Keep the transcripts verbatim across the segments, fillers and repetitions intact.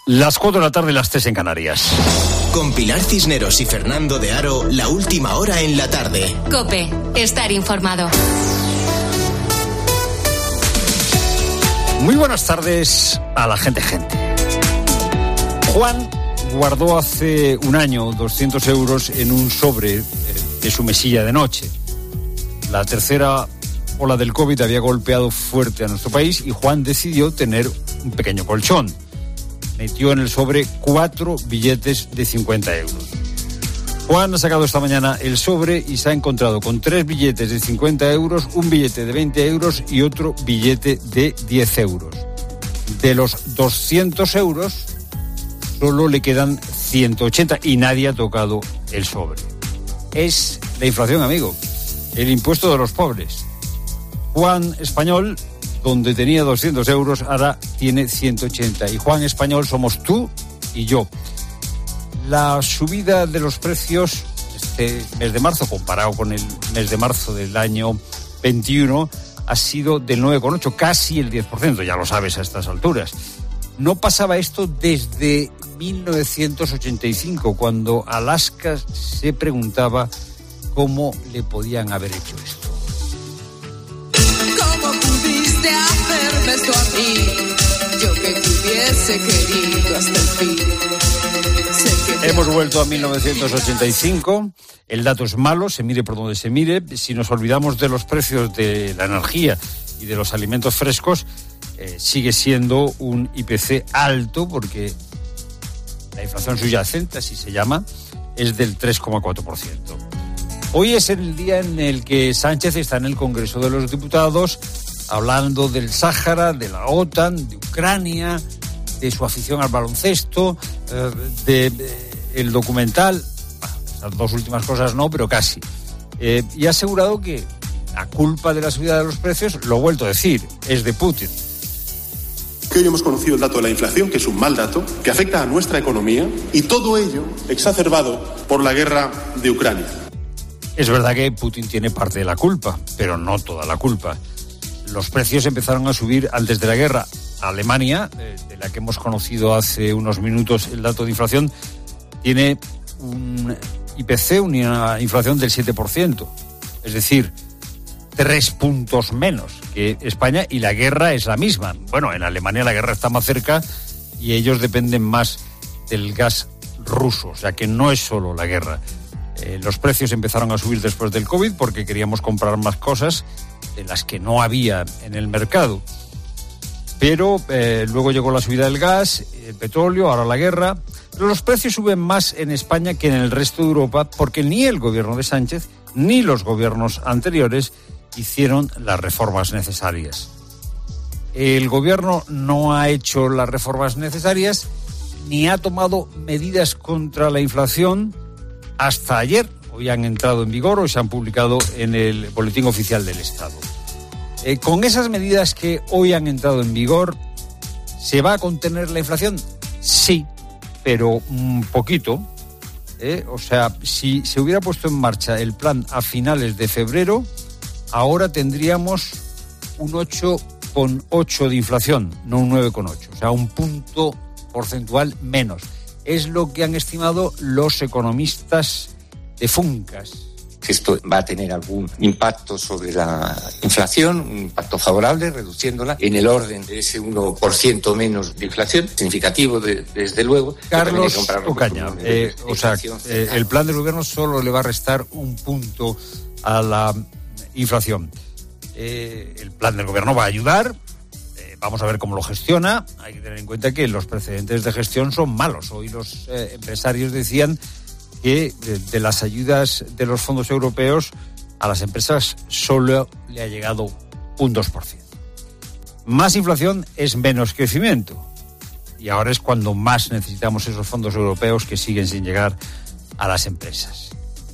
Las cuatro de la tarde, las tres en Canarias. Con Pilar Cisneros y Fernando de Aro, la última hora en la tarde. COPE, estar informado. Muy buenas tardes a la gente gente. Juan guardó hace un año doscientos euros en un sobre de su mesilla de noche. La tercera ola del COVID había golpeado fuerte a nuestro país y Juan decidió tener un pequeño colchón. Metió en el sobre cuatro billetes de cincuenta euros. Juan ha sacado esta mañana el sobre y se ha encontrado con tres billetes de cincuenta euros, un billete de veinte euros y otro billete de diez euros. De los doscientos euros, solo le quedan ciento ochenta y nadie ha tocado el sobre. Es la inflación, amigo, el impuesto de los pobres. Juan Español, donde tenía doscientos euros, ahora tiene ciento ochenta. Y Juan Español somos tú y yo. La subida de los precios este mes de marzo, comparado con el mes de marzo del año veintiuno, ha sido del nueve coma ocho, casi el diez por ciento, ya lo sabes a estas alturas. No pasaba esto desde mil novecientos ochenta y cinco, cuando Alaska se preguntaba cómo le podían haber hecho esto. ¿Cómo pudiste hacerme esto a mí? Yo que te hubiese querido hasta el fin. Hemos vuelto a mil novecientos ochenta y cinco. El dato es malo, se mire por donde se mire. Si nos olvidamos de los precios de la energía y de los alimentos frescos, eh, sigue siendo un I P C alto, porque la inflación subyacente, así se llama, es del tres coma cuatro por ciento. Hoy es el día en el que Sánchez está en el Congreso de los Diputados hablando del Sáhara, de la OTAN, de Ucrania, de su afición al baloncesto, eh, de, de el documental, bueno, estas dos últimas cosas no, pero casi. Eh, y ha asegurado que la culpa de la subida de los precios, lo he vuelto a decir, es de Putin. Que hoy hemos conocido el dato de la inflación, que es un mal dato, que afecta a nuestra economía, y todo ello exacerbado por la guerra de Ucrania. Es verdad que Putin tiene parte de la culpa, pero no toda la culpa. Los precios empezaron a subir antes de la guerra. Alemania, eh, de la que hemos conocido hace unos minutos el dato de inflación, tiene un I P C, una inflación del siete por ciento. Es decir, tres puntos menos que España, y la guerra es la misma. Bueno, en Alemania la guerra está más cerca y ellos dependen más del gas ruso, o sea que no es solo la guerra. Eh, los precios empezaron a subir después del COVID porque queríamos comprar más cosas de las que no había en el mercado. Pero eh, luego llegó la subida del gas, el petróleo, ahora la guerra. Pero los precios suben más en España que en el resto de Europa porque ni el gobierno de Sánchez ni los gobiernos anteriores hicieron las reformas necesarias. El gobierno no ha hecho las reformas necesarias ni ha tomado medidas contra la inflación hasta ayer. Hoy han entrado en vigor o se han publicado en el Boletín Oficial del Estado. Eh, con esas medidas que hoy han entrado en vigor, ¿se va a contener la inflación? Sí, pero un poquito. ¿eh? O sea, si se hubiera puesto en marcha el plan a finales de febrero, ahora tendríamos un ocho coma ocho de inflación, no un nueve coma ocho. O sea, un punto porcentual menos. Es lo que han estimado los economistas de Funcas. Esto va a tener algún impacto sobre la inflación, un impacto favorable, reduciéndola en el orden de ese uno por ciento menos de inflación, significativo de, desde luego. Carlos Ocaña, eh, o sea, eh, el plan del gobierno solo le va a restar un punto a la inflación. Eh, el plan del gobierno va a ayudar, eh, vamos a ver cómo lo gestiona. Hay que tener en cuenta que los precedentes de gestión son malos. Hoy los eh, empresarios decían que de, de las ayudas de los fondos europeos a las empresas solo le ha llegado un dos por ciento. Más inflación es menos crecimiento. Y ahora es cuando más necesitamos esos fondos europeos que siguen sin llegar a las empresas.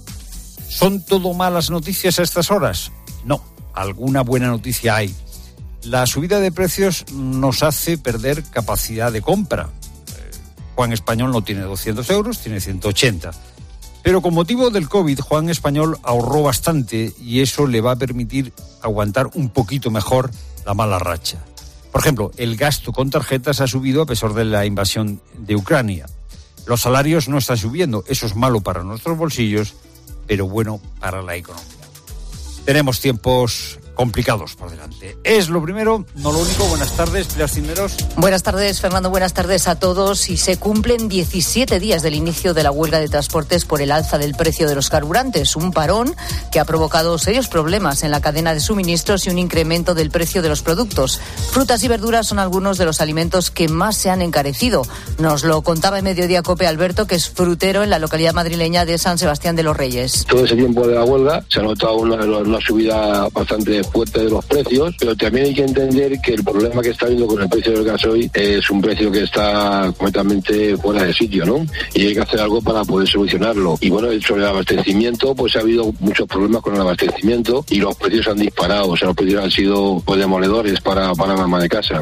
¿Son todo malas noticias a estas horas? No, alguna buena noticia hay. La subida de precios nos hace perder capacidad de compra. Eh, Juan Español no tiene doscientos euros, tiene ciento ochenta. Pero con motivo del COVID, Juan Español ahorró bastante y eso le va a permitir aguantar un poquito mejor la mala racha. Por ejemplo, el gasto con tarjetas ha subido a pesar de la invasión de Ucrania. Los salarios no están subiendo. Eso es malo para nuestros bolsillos, pero bueno para la economía. Tenemos tiempos complicados por delante. Es lo primero, no lo único. Buenas tardes, Pilar Cisneros. Buenas tardes, Fernando. Buenas tardes a todos. Y se cumplen diecisiete días del inicio de la huelga de transportes por el alza del precio de los carburantes. Un parón que ha provocado serios problemas en la cadena de suministros y un incremento del precio de los productos. Frutas y verduras son algunos de los alimentos que más se han encarecido. Nos lo contaba en Mediodía COPE Alberto, que es frutero en la localidad madrileña de San Sebastián de los Reyes. Todo ese tiempo de la huelga se ha notado una, una subida bastante fuerte de los precios, pero también hay que entender que el problema que está habiendo con el precio del gasoil es un precio que está completamente fuera de sitio, ¿no? Y hay que hacer algo para poder solucionarlo. Y bueno, sobre el abastecimiento, pues ha habido muchos problemas con el abastecimiento y los precios han disparado, o sea, los precios han sido pues, demoledores para, para la ama de casa.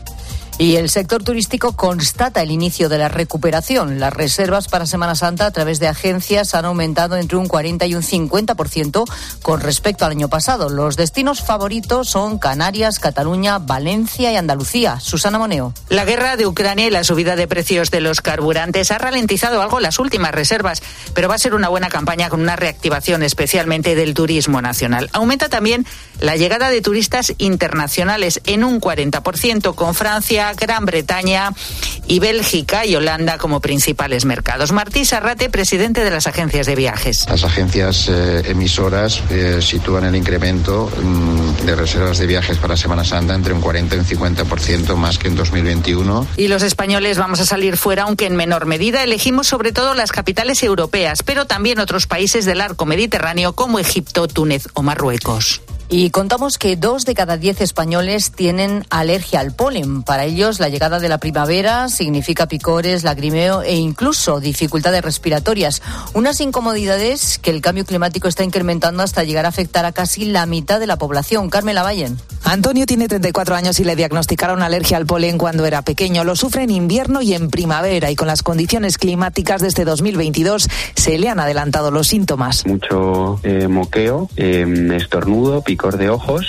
Y el sector turístico constata el inicio de la recuperación. Las reservas para Semana Santa a través de agencias han aumentado entre un cuarenta y un cincuenta por ciento con respecto al año pasado. Los destinos favoritos son Canarias, Cataluña, Valencia y Andalucía. Susana Moneo. La guerra de Ucrania y la subida de precios de los carburantes ha ralentizado algo las últimas reservas, pero va a ser una buena campaña con una reactivación especialmente del turismo nacional. Aumenta también la llegada de turistas internacionales en un cuarenta por ciento, con Francia, Gran Bretaña y Bélgica y Holanda como principales mercados. Martí Sarrate, presidente de las agencias de viajes. Las agencias eh, emisoras eh, sitúan el incremento mm, de reservas de viajes para Semana Santa entre un cuarenta y un cincuenta por ciento más que en dos mil veintiuno. Y los españoles vamos a salir fuera, aunque en menor medida. Elegimos sobre todo las capitales europeas, pero también otros países del arco mediterráneo como Egipto, Túnez o Marruecos. Y contamos que dos de cada diez españoles tienen alergia al polen. Para ellos, la llegada de la primavera significa picores, lagrimeo e incluso dificultades respiratorias. Unas incomodidades que el cambio climático está incrementando hasta llegar a afectar a casi la mitad de la población. Carmen Lavallen. Antonio tiene treinta y cuatro años y le diagnosticaron alergia al polen cuando era pequeño. Lo sufre en invierno y en primavera, y con las condiciones climáticas de este dos mil veintidós se le han adelantado los síntomas. Mucho eh, moqueo, eh, estornudo, picor de ojos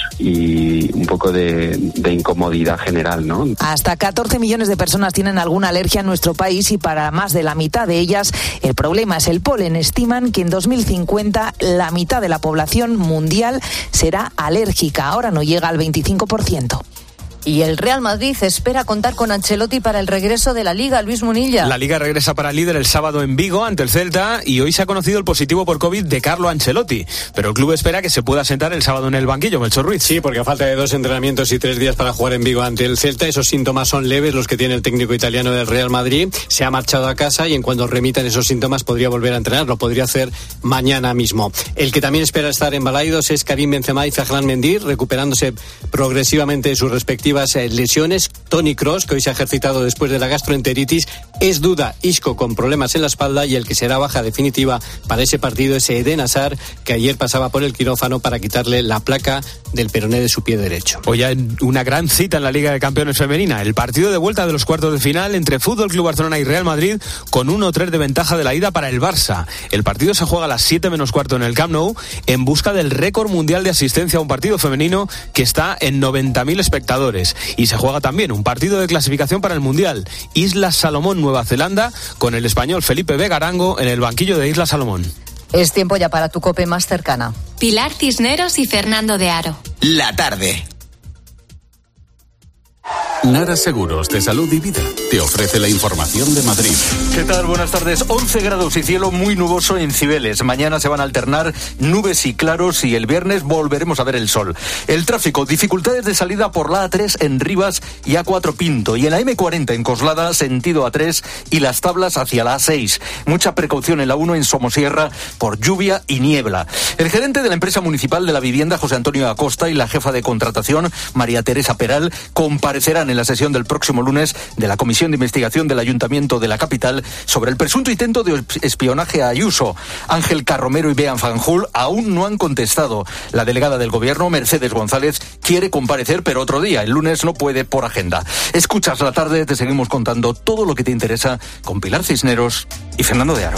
y un poco de, de incomodidad general, ¿no? Hasta catorce millones de personas tienen alguna alergia en nuestro país, y para más de la mitad de ellas el problema es el polen. Estiman que en dos mil cincuenta la mitad de la población mundial será alérgica. Ahora no llega al veinticinco por ciento. Y el Real Madrid espera contar con Ancelotti para el regreso de la Liga. Luis Munilla. La Liga regresa para el líder el sábado en Vigo ante el Celta, y hoy se ha conocido el positivo por COVID de Carlo Ancelotti, pero el club espera que se pueda sentar el sábado en el banquillo. Melchor Ruiz. Sí, porque a falta de dos entrenamientos y tres días para jugar en Vigo ante el Celta, esos síntomas son leves los que tiene el técnico italiano del Real Madrid. Se ha marchado a casa y en cuanto remitan esos síntomas podría volver a entrenar. Lo podría hacer mañana mismo. El que también espera estar en Balaidos es Karim Benzema y Ferland Mendy, recuperándose progresivamente de sus respectivas lesiones. Toni Kroos, que hoy se ha ejercitado después de la gastroenteritis, es duda. Isco, con problemas en la espalda, y el que será baja definitiva para ese partido es Eden Hazard, que ayer pasaba por el quirófano para quitarle la placa del peroné de su pie derecho. Hoy hay una gran cita en la Liga de Campeones femenina, el partido de vuelta de los cuartos de final entre Fútbol Club Barcelona y Real Madrid, con uno tres de ventaja de la ida para el Barça. El partido se juega a las siete menos cuarto en el Camp Nou, en busca del récord mundial de asistencia a un partido femenino que está en noventa mil espectadores. Y se juega también un partido de clasificación para el Mundial, Islas Salomón, Nueva Zelanda, con el español Felipe Vega Arango en el banquillo de Islas Salomón. Es tiempo ya para tu COPE más cercana. Pilar Cisneros y Fernando de Aro. La tarde. Nara Seguros de Salud y Vida te ofrece la información de Madrid. ¿Qué tal? Buenas tardes. once grados y cielo muy nuboso en Cibeles. Mañana se van a alternar nubes y claros, y el viernes volveremos a ver el sol. El tráfico, dificultades de salida por la A tres en Rivas y A cuatro Pinto, y en la eme cuarenta en Coslada, sentido A tres, y Las Tablas hacia la A seis. Mucha precaución en la uno en Somosierra por lluvia y niebla. El gerente de la empresa municipal de la vivienda, José Antonio Acosta, y la jefa de contratación, María Teresa Peral, comparecerán en la sesión del próximo lunes de la Comisión de Investigación del Ayuntamiento de la capital sobre el presunto intento de espionaje a Ayuso. Ángel Carromero y Bean Fanjul aún no han contestado. La delegada del Gobierno, Mercedes González, quiere comparecer, pero otro día. El lunes no puede por agenda. Escuchas La Tarde, te seguimos contando todo lo que te interesa con Pilar Cisneros y Fernando de Aro.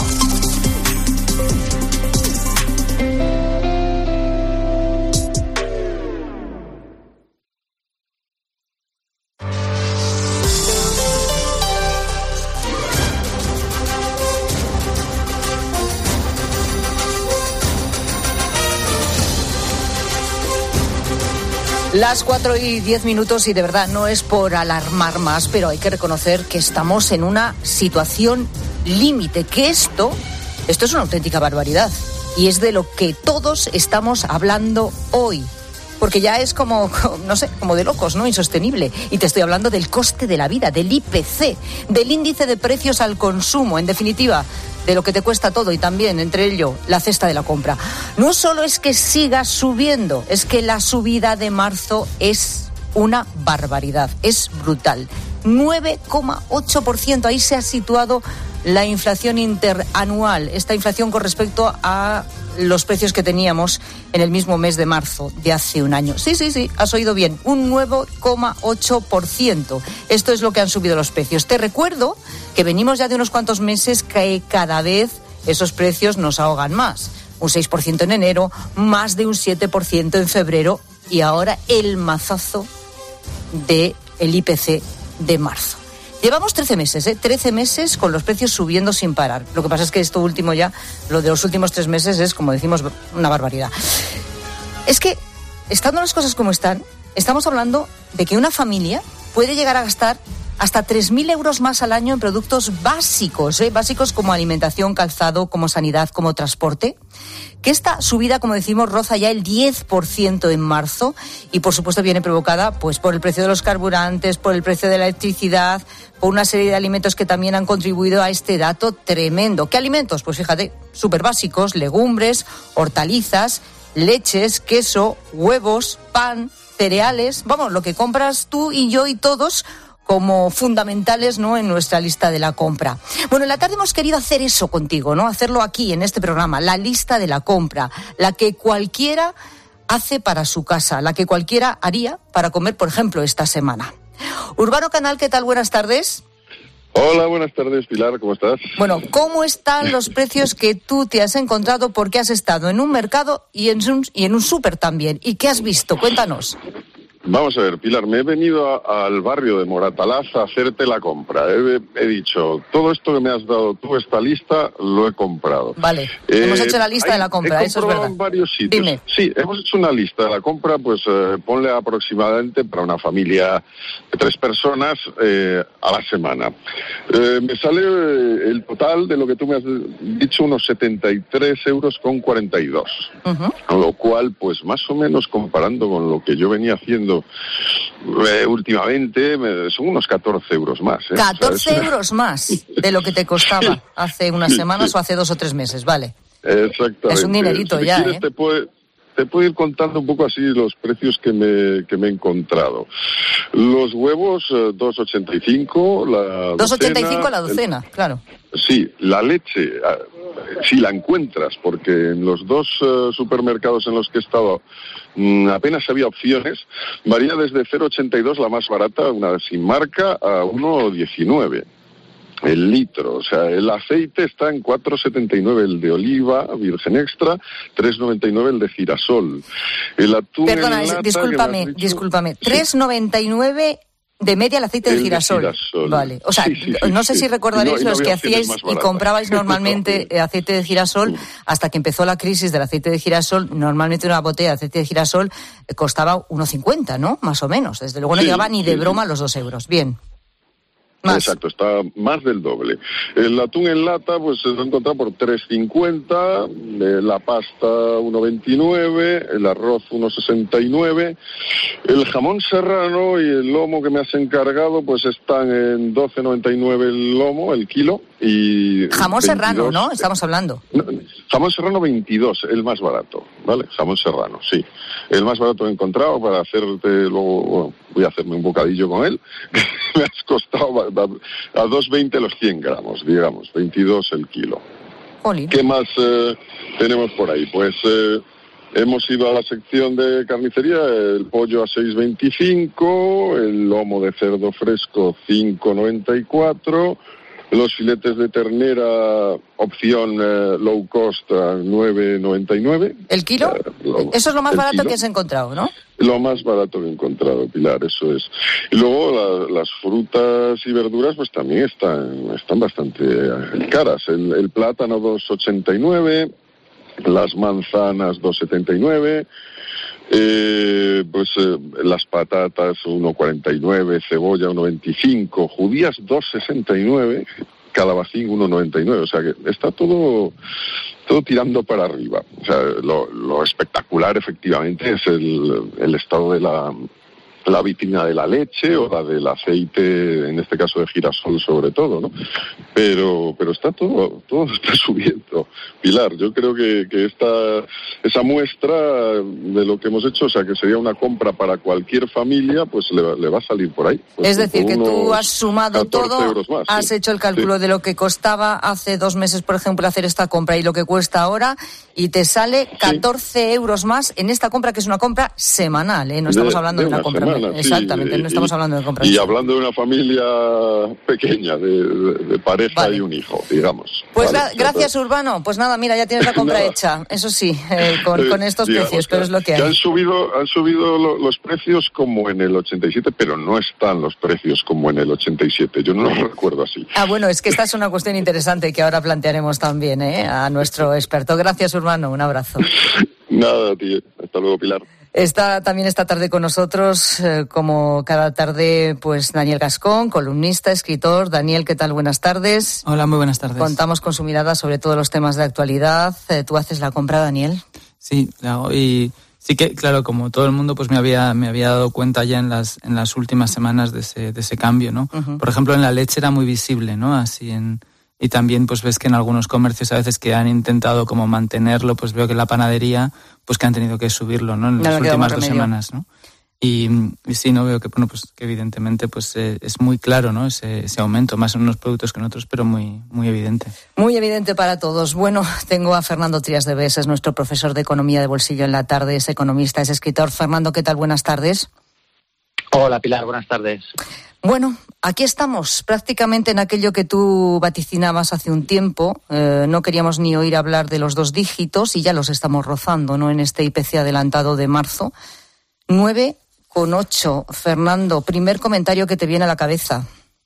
Las cuatro y diez minutos y de verdad no es por alarmar más, pero hay que reconocer que estamos en una situación límite, que esto, esto es una auténtica barbaridad y es de lo que todos estamos hablando hoy. Porque ya es como, no sé, como de locos, ¿no? Insostenible. Y te estoy hablando del coste de la vida, del I P C, del índice de precios al consumo, en definitiva, de lo que te cuesta todo y también, entre ello, la cesta de la compra. No solo es que siga subiendo, es que la subida de marzo es una barbaridad, es brutal. nueve coma ocho por ciento, ahí se ha situado la inflación interanual, esta inflación con respecto a los precios que teníamos en el mismo mes de marzo de hace un año. Sí, sí, sí, has oído bien, un nueve coma ocho por ciento. Esto es lo que han subido los precios. Te recuerdo que venimos ya de unos cuantos meses que cada vez esos precios nos ahogan más. Un seis por ciento en enero, más de un siete por ciento en febrero y ahora el mazazo del I P C de marzo. Llevamos trece meses, ¿eh? trece meses con los precios subiendo sin parar. Lo que pasa es que esto último ya, lo de los últimos tres meses es, como decimos, una barbaridad. Es que, estando las cosas como están, estamos hablando de que una familia puede llegar a gastar hasta tres mil euros más al año en productos básicos, ¿eh? básicos como alimentación, calzado, como sanidad, como transporte. Que esta subida, como decimos, roza ya el diez por ciento en marzo y, por supuesto, viene provocada pues por el precio de los carburantes, por el precio de la electricidad, por una serie de alimentos que también han contribuido a este dato tremendo. ¿Qué alimentos? Pues fíjate, súper básicos, legumbres, hortalizas, leches, queso, huevos, pan, cereales, vamos, lo que compras tú y yo y todos como fundamentales, ¿no?, en nuestra lista de la compra. Bueno, en la tarde hemos querido hacer eso contigo, ¿no? Hacerlo aquí, en este programa, la lista de la compra, la que cualquiera hace para su casa, la que cualquiera haría para comer, por ejemplo, esta semana. Urbano Canal, ¿qué tal? Buenas tardes. Hola, buenas tardes, Pilar, ¿cómo estás? Bueno, ¿cómo están los precios que tú te has encontrado porque has estado en un mercado y en un, y en un súper también? ¿Y qué has visto? Cuéntanos. Vamos a ver, Pilar, me he venido a, al barrio de Moratalaz a hacerte la compra. He, he dicho, todo esto que me has dado tú, esta lista, lo he comprado. Vale, eh, hemos hecho la lista hay, de la compra, eso es verdad. En varios sitios. Dime. Sí, hemos hecho una lista de la compra, pues eh, ponle aproximadamente para una familia de tres personas eh, a la semana. Eh, me sale el total de lo que tú me has dicho, unos setenta y tres euros con cuarenta y dos. Uh-huh. Con lo cual, pues más o menos comparando con lo que yo venía haciendo Eh, últimamente me, son unos catorce euros más. ¿eh? catorce o sea, euros más de lo que te costaba hace unas semanas o hace dos o tres meses, vale. Exactamente. Es un dinerito si ya, quieres, ¿eh? Te puede, te puedo ir contando un poco así los precios que me, que me he encontrado. Los huevos, eh, dos ochenta y cinco, la dos ochenta y cinco docena, la docena, el, claro. Sí, la leche, si la encuentras, porque en los dos uh, supermercados en los que he estado mmm, apenas había opciones, varía desde cero ochenta y dos, la más barata, una sin marca, a uno diecinueve el litro. O sea, el aceite está en cuatro setenta y nueve el de oliva virgen extra, tres noventa y nueve el de girasol. El atún Perdona, en lata, discúlpame, dicho, discúlpame, sí. tres noventa y nueve de media el aceite de girasol. de girasol. Vale, o sea, sí, sí, sí, no sé sí. si recordaréis no, los no que hacíais y comprabais normalmente no. aceite de girasol, hasta que empezó la crisis del aceite de girasol. Normalmente una botella de aceite de girasol costaba uno cincuenta, ¿no? Más o menos. Desde luego no sí, llegaba ni de sí, broma a los dos euros. Bien. Más. Exacto, está más del doble. El atún en lata, pues se lo he encontrado por tres cincuenta, eh, la pasta uno veintinueve, el arroz uno sesenta y nueve, el jamón serrano y el lomo que me has encargado, pues están en doce noventa y nueve el lomo, el kilo, y... Jamón veintidós, serrano, ¿no? Estamos hablando. No, jamón serrano veintidós, el más barato, ¿vale? Jamón serrano, sí. El más barato he encontrado para hacerte luego, bueno, voy a hacerme un bocadillo con él, me has costado a dos veinte los cien gramos, digamos, veintidós el kilo. Jolín. ¿Qué más eh, tenemos por ahí? Pues eh, hemos ido a la sección de carnicería, el pollo a seis veinticinco, el lomo de cerdo fresco cinco noventa y cuatro, los filetes de ternera opción eh, low cost a nueve noventa y nueve. ¿El kilo? Eh, lo, Eso es lo más barato kilo. que has encontrado, ¿no? Lo más barato que he encontrado, Pilar, eso es. Y luego la, las frutas y verduras pues también están, están bastante caras. El, el plátano dos ochenta y nueve, las manzanas dos setenta y nueve, Eh, pues eh, las patatas uno cuarenta y nueve, cebolla uno veinticinco, judías dos sesenta y nueve, calabacín uno noventa y nueve, o sea que está todo todo tirando para arriba. O sea, lo, lo espectacular efectivamente es el, el estado de la la vitrina de la leche o la del aceite, en este caso de girasol sobre todo, ¿no? Pero pero está todo todo está subiendo. Pilar, yo creo que, que esta esa muestra de lo que hemos hecho, o sea, que sería una compra para cualquier familia, pues le, le va a salir por ahí. Pues es decir, que tú has sumado todo, más, has sí. hecho el cálculo sí. de lo que costaba hace dos meses, por ejemplo, hacer esta compra y lo que cuesta ahora, y te sale catorce sí. euros más en esta compra, que es una compra semanal, ¿eh? No estamos de, hablando de, de una, una compra. Semana, Exactamente, sí, no estamos y, hablando de compra. Y hablando de una familia pequeña, de, de, de pareja vale. y un hijo, digamos. Pues vale, la, gracias, Urbano. Pues nada, mira, ya tienes la compra hecha. Eso sí, eh, con, eh, con estos digamos, precios, pero es lo que hay. Han subido, han subido lo, los precios como en el ochenta y siete, pero no están los precios como en el ochenta y siete. Yo no los recuerdo así. Ah, bueno, es que esta es una cuestión interesante que ahora plantearemos también, ¿eh? A nuestro experto. Gracias, Urbano. Un abrazo. Nada, tío. Hasta luego, Pilar. Está también esta tarde con nosotros, eh, como cada tarde, pues Daniel Gascón, columnista, escritor. Daniel, ¿qué tal? Buenas tardes. Hola, muy buenas tardes. Contamos con su mirada sobre todos los temas de actualidad. Eh, ¿Tú haces la compra, Daniel? Sí, la hago y sí que, claro, como todo el mundo, pues me había me había dado cuenta ya en las en las últimas semanas de ese de ese cambio, ¿no? Uh-huh. Por ejemplo, en la leche era muy visible, ¿no? Así en y también pues ves que en algunos comercios a veces que han intentado como mantenerlo, pues veo que en la panadería pues que han tenido que subirlo, ¿no? En las últimas dos semanas, ¿no? Y, y sí, no veo que, bueno, pues que evidentemente pues eh, es muy claro, ¿no? Ese, ese aumento, más en unos productos que en otros, pero muy, muy evidente. Muy evidente para todos. Bueno, tengo a Fernando Trías de Bes, es nuestro profesor de Economía de Bolsillo en la tarde, es economista, es escritor. Fernando, ¿qué tal? Buenas tardes. Hola, Pilar, buenas tardes. Bueno, aquí estamos, prácticamente en aquello que tú vaticinabas hace un tiempo. Eh, no queríamos ni oír hablar de los dos dígitos y ya los estamos rozando, ¿no? En este I P C adelantado de marzo. nueve coma ocho. Fernando, primer comentario que te viene a la cabeza.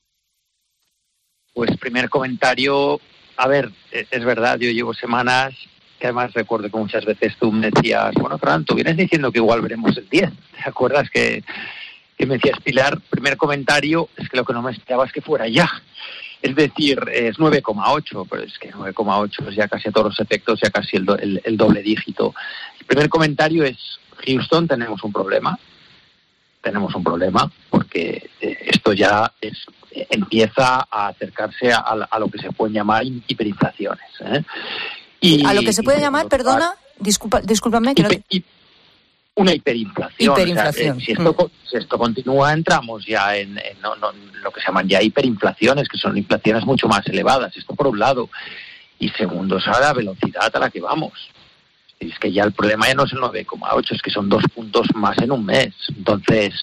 Pues primer comentario, a ver, es verdad, yo llevo semanas que además recuerdo que muchas veces tú me decías, bueno, Fernando, tú vienes diciendo que igual veremos el diez. ¿Te acuerdas que... que me decías, Pilar? Primer comentario, es que lo que no me esperaba es que fuera ya. Es decir, es nueve coma ocho, pero es que nueve coma ocho es ya casi a todos los efectos, ya casi el, do, el, el doble dígito. El primer comentario es, Houston, tenemos un problema. Tenemos un problema porque eh, esto ya es, eh, empieza a acercarse a, a lo que se pueden llamar hiperinflaciones. ¿eh? Y, ¿A lo que se puede llamar, perdona? Disculpa, discúlpame. Que hiper, no... hi, una hiperinflación. Hiperinflación. O sea, eh, si, esto, mm. si esto continúa, entramos ya en, en no, no, lo que se llaman ya hiperinflaciones, que son inflaciones mucho más elevadas. Esto por un lado. Y segundo, es a la velocidad a la que vamos. Es que ya el problema ya no es el nueve coma ocho, es que son dos puntos más en un mes. Entonces,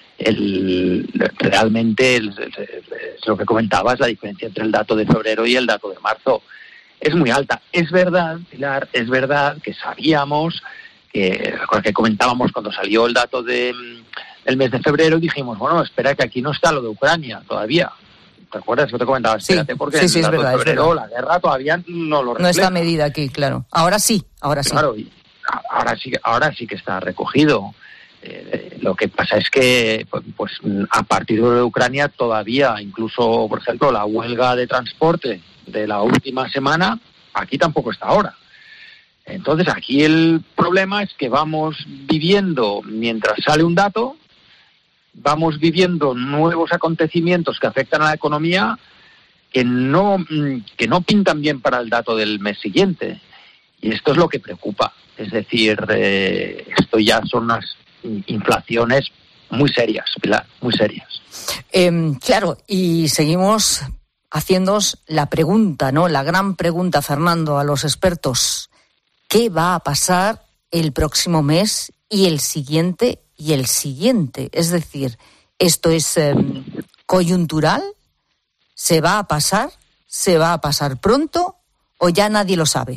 el, realmente el, el, es lo que comentabas, la diferencia entre el dato de febrero y el dato de marzo es muy alta. Es verdad, Pilar, es verdad que sabíamos, que, que comentábamos cuando salió el dato de, del mes de febrero, dijimos, bueno, espera que aquí no está lo de Ucrania todavía. ¿Te acuerdas que te comentaba? Espérate, sí, porque sí, sí, el dato es verdad, de febrero, es verdad. La guerra todavía no lo refleja. No está medida aquí, claro. Ahora sí, ahora sí. Claro, ahora sí, ahora sí que está recogido. Eh, lo que pasa es que, pues, a partir de Ucrania todavía, incluso, por ejemplo, la huelga de transporte de la última semana, aquí tampoco está ahora. Entonces, aquí el problema es que vamos viviendo, mientras sale un dato, vamos viviendo nuevos acontecimientos que afectan a la economía que no, que no pintan bien para el dato del mes siguiente. Y esto es lo que preocupa. Es decir, eh, esto ya son unas inflaciones muy serias, Pilar, muy serias. Eh, claro, y seguimos haciéndoos la pregunta, ¿no? La gran pregunta, Fernando, a los expertos. ¿Qué va a pasar el próximo mes y el siguiente y el siguiente? Es decir, ¿esto es eh, coyuntural? ¿Se va a pasar? ¿Se va a pasar pronto? ¿O ya nadie lo sabe?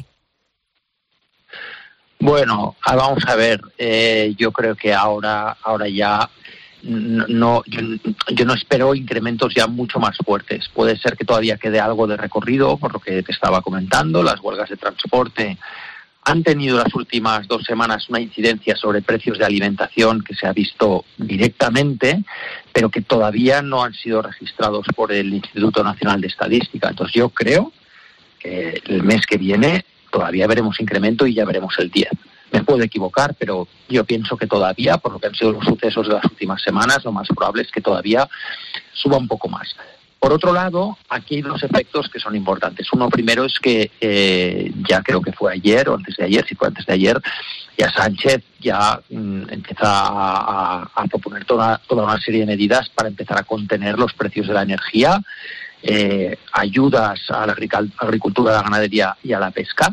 Bueno, vamos a ver. Eh, yo creo que ahora, ahora ya no, no yo, yo no espero incrementos ya mucho más fuertes. Puede ser que todavía quede algo de recorrido, por lo que te estaba comentando. Las huelgas de transporte han tenido las últimas dos semanas una incidencia sobre precios de alimentación que se ha visto directamente, pero que todavía no han sido registrados por el Instituto Nacional de Estadística. Entonces yo creo que el mes que viene todavía veremos incremento y ya veremos el diez. Me puedo equivocar, pero yo pienso que todavía, por lo que han sido los sucesos de las últimas semanas, lo más probable es que todavía suba un poco más. Por otro lado, aquí hay dos efectos que son importantes. Uno primero es que eh, ya creo que fue ayer o antes de ayer, si fue antes de ayer, ya Sánchez ya mm, empieza a, a, a proponer toda, toda una serie de medidas para empezar a contener los precios de la energía, eh, ayudas a la agricultura, a la ganadería y a la pesca,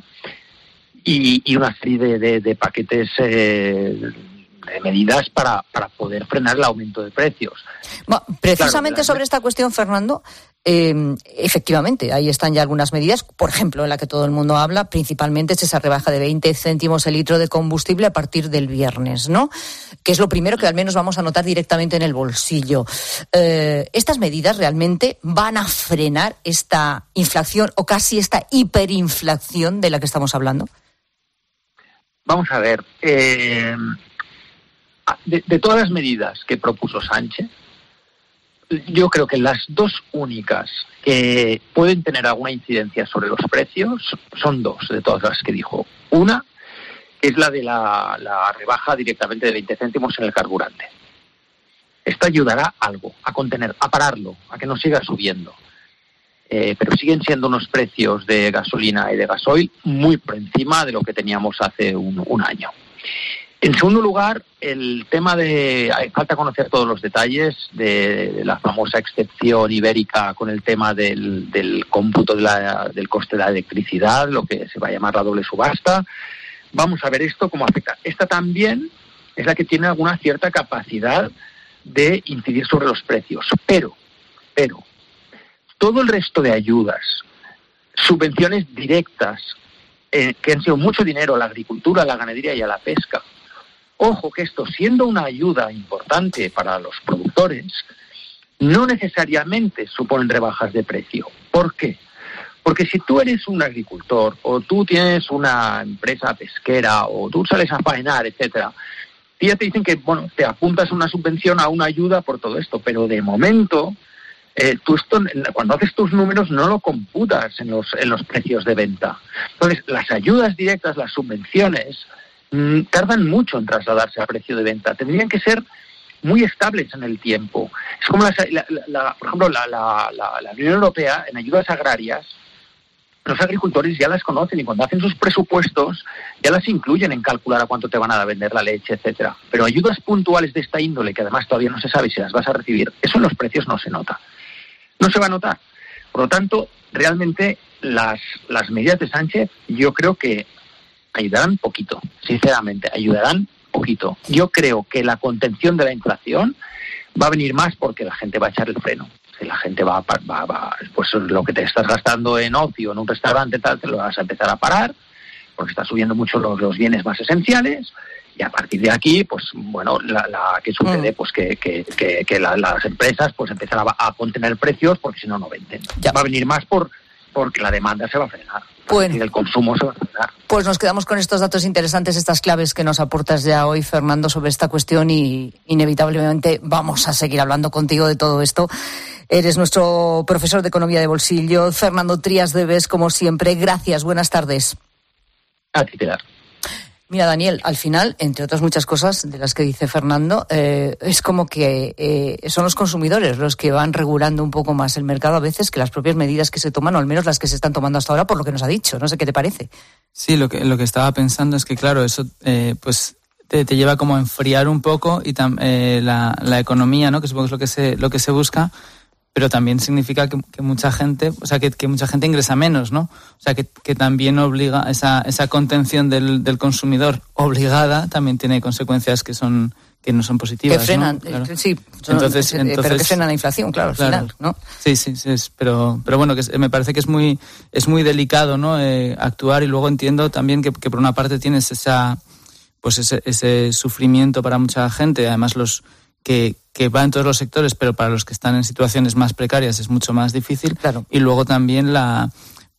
y, y una serie de, de, de paquetes eh, de medidas para, para poder frenar el aumento de precios. Bueno, precisamente claro, sobre esta cuestión, Fernando, eh, efectivamente, ahí están ya algunas medidas, por ejemplo, en la que todo el mundo habla, principalmente es esa rebaja de veinte céntimos el litro de combustible a partir del viernes, ¿no? Que es lo primero que al menos vamos a notar directamente en el bolsillo. Eh, ¿Estas medidas realmente van a frenar esta inflación o casi esta hiperinflación de la que estamos hablando? Vamos a ver, eh... De, de todas las medidas que propuso Sánchez, yo creo que las dos únicas que pueden tener alguna incidencia sobre los precios son dos de todas las que dijo. Una es la de la, la rebaja directamente de veinte céntimos en el carburante. Esto ayudará algo, a contener, a pararlo, a que no siga subiendo. Eh, pero siguen siendo unos precios de gasolina y de gasoil muy por encima de lo que teníamos hace un, un año. En segundo lugar, el tema de... Falta conocer todos los detalles de, de la famosa excepción ibérica con el tema del, del cómputo de la, del coste de la electricidad, lo que se va a llamar la doble subasta. Vamos a ver esto cómo afecta. Esta también es la que tiene alguna cierta capacidad de incidir sobre los precios. Pero, pero, todo el resto de ayudas, subvenciones directas, eh, que han sido mucho dinero a la agricultura, a la ganadería y a la pesca. Ojo que esto, siendo una ayuda importante para los productores, no necesariamente suponen rebajas de precio. ¿Por qué? Porque si tú eres un agricultor o tú tienes una empresa pesquera o tú sales a faenar, etcétera, y ya te dicen que, bueno, te apuntas una subvención a una ayuda por todo esto, pero de momento, eh, tú esto, cuando haces tus números no lo computas en los, en los precios de venta. Entonces, las ayudas directas, las subvenciones, tardan mucho en trasladarse a precio de venta. Tendrían que ser muy estables en el tiempo. Es como, la, la, la, por ejemplo, la, la, la, la Unión Europea, en ayudas agrarias, los agricultores ya las conocen y cuando hacen sus presupuestos ya las incluyen en calcular a cuánto te van a vender la leche, etcétera. Pero ayudas puntuales de esta índole, que además todavía no se sabe si las vas a recibir, eso en los precios no se nota. No se va a notar. Por lo tanto, realmente las, las medidas de Sánchez yo creo que ayudarán poquito, sinceramente, ayudarán poquito. Yo creo que la contención de la inflación va a venir más porque la gente va a echar el freno. Si la gente va, va, va pues lo que te estás gastando en ocio, en un restaurante, tal, te lo vas a empezar a parar, porque está subiendo mucho los, los bienes más esenciales, y a partir de aquí, pues bueno, la, la que sucede, mm. pues que, que, que, que la, las empresas pues empezarán a, a contener precios, porque si no, no venden. Ya. Va a venir más por porque la demanda se va a frenar. Bueno, el consumo se va a frenar. Pues nos quedamos con estos datos interesantes, estas claves que nos aportas ya hoy, Fernando, sobre esta cuestión, y inevitablemente vamos a seguir hablando contigo de todo esto. Eres nuestro profesor de Economía de Bolsillo, Fernando Trías de Bes, como siempre. Gracias, buenas tardes. A ti, Pilar. Mira, Daniel, al final, entre otras muchas cosas de las que dice Fernando, eh, es como que eh, son los consumidores los que van regulando un poco más el mercado a veces que las propias medidas que se toman, o al menos las que se están tomando hasta ahora, por lo que nos ha dicho. No sé qué te parece. Sí, lo que, lo que estaba pensando es que, claro, eso eh, pues te, te lleva como a enfriar un poco y tam, eh, la, la economía, ¿no? Que supongo que es lo que se, lo que se busca. Pero también significa que, que mucha gente, o sea, que, que mucha gente ingresa menos, ¿no? O sea, que, que también obliga, esa, esa contención del, del consumidor obligada también tiene consecuencias que son, que no son positivas, que frenan, ¿no? Claro. Sí, son, entonces, entonces, pero que frenan la inflación, claro, al claro, final, ¿no? Sí, sí, sí, es, pero, pero bueno, que es, me parece que es muy, es muy delicado, ¿no? Eh, actuar, y luego entiendo también que, que por una parte tienes esa, pues ese, ese sufrimiento para mucha gente, además los que, que va en todos los sectores, pero para los que están en situaciones más precarias es mucho más difícil. Claro. Y luego también la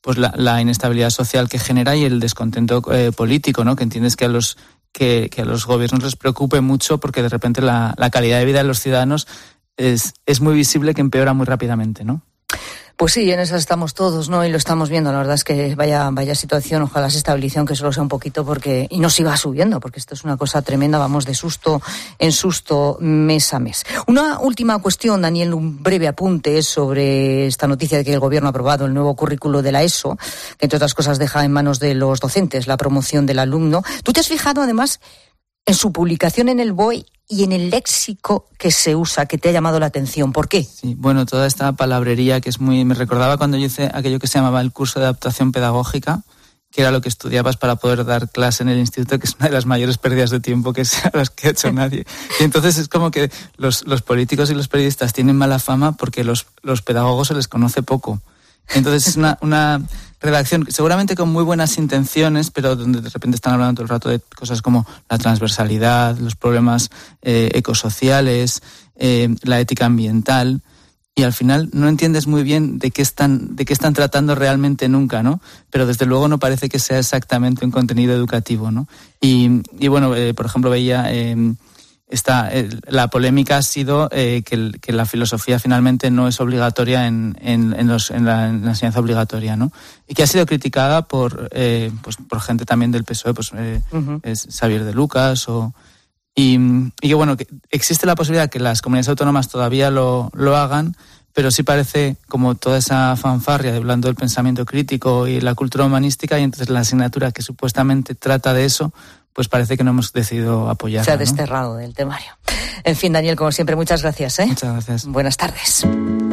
pues la, la inestabilidad social que genera y el descontento eh, político, ¿no? Que entiendes que a los que, que a los gobiernos les preocupe mucho porque de repente la, la calidad de vida de los ciudadanos es, es muy visible que empeora muy rápidamente, ¿no? Pues sí, en eso estamos todos, ¿no? Y lo estamos viendo. La verdad es que vaya vaya situación, ojalá se estabilice, aunque solo sea un poquito, porque y no siga subiendo, porque esto es una cosa tremenda, vamos de susto en susto mes a mes. Una última cuestión, Daniel, un breve apunte sobre esta noticia de que el Gobierno ha aprobado el nuevo currículo de la ESO, que entre otras cosas deja en manos de los docentes la promoción del alumno. ¿Tú te has fijado, además, en su publicación en el B O E y en el léxico que se usa, que te ha llamado la atención? ¿Por qué? Sí, bueno, toda esta palabrería que es muy... Me recordaba cuando yo hice aquello que se llamaba el curso de adaptación pedagógica, que era lo que estudiabas para poder dar clase en el instituto, que es una de las mayores pérdidas de tiempo que se, a las que ha hecho nadie. Y entonces es como que los, los políticos y los periodistas tienen mala fama porque los, los pedagogos se les conoce poco. Entonces es una, una redacción seguramente con muy buenas intenciones, pero donde de repente están hablando todo el rato de cosas como la transversalidad, los problemas eh, ecosociales, eh, la ética ambiental, y al final no entiendes muy bien de qué están, de qué están tratando realmente nunca, ¿no? Pero desde luego no parece que sea exactamente un contenido educativo, ¿no? Y, y bueno, eh, por ejemplo veía... Eh, Esta, eh, la polémica ha sido eh, que, el, que la filosofía finalmente no es obligatoria en, en, en, los, en, la, en la enseñanza obligatoria, ¿no? Y que ha sido criticada por, eh, pues, por gente también del P S O E, pues eh, uh-huh. es Xavier de Lucas, o, y, y que bueno, que existe la posibilidad que las comunidades autónomas todavía lo, lo hagan, pero sí parece como toda esa fanfarria de hablando del pensamiento crítico y la cultura humanística, y entonces la asignatura que supuestamente trata de eso, pues parece que no hemos decidido apoyarla. Se ha desterrado, ¿no?, del temario. En fin, Daniel, como siempre, muchas gracias, ¿eh? Muchas gracias. Buenas tardes.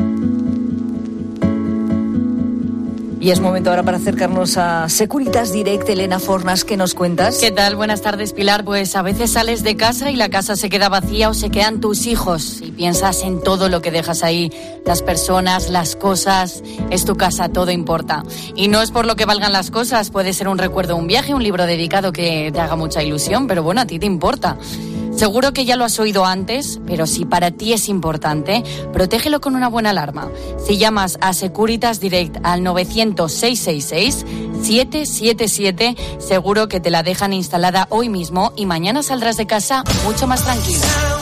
Y es momento ahora para acercarnos a Securitas Direct. Elena Fornas, ¿qué nos cuentas? ¿Qué tal? Buenas tardes, Pilar. Pues a veces sales de casa y la casa se queda vacía o se quedan tus hijos y piensas en todo lo que dejas ahí, las personas, las cosas. Es tu casa, todo importa. Y no es por lo que valgan las cosas, puede ser un recuerdo, un viaje, un libro dedicado que te haga mucha ilusión, pero bueno, a ti te importa. Seguro que ya lo has oído antes, pero si para ti es importante, protégelo con una buena alarma. Si llamas a Securitas Direct al novecientos, seiscientos sesenta y seis, siete siete siete, seguro que te la dejan instalada hoy mismo y mañana saldrás de casa mucho más tranquilo.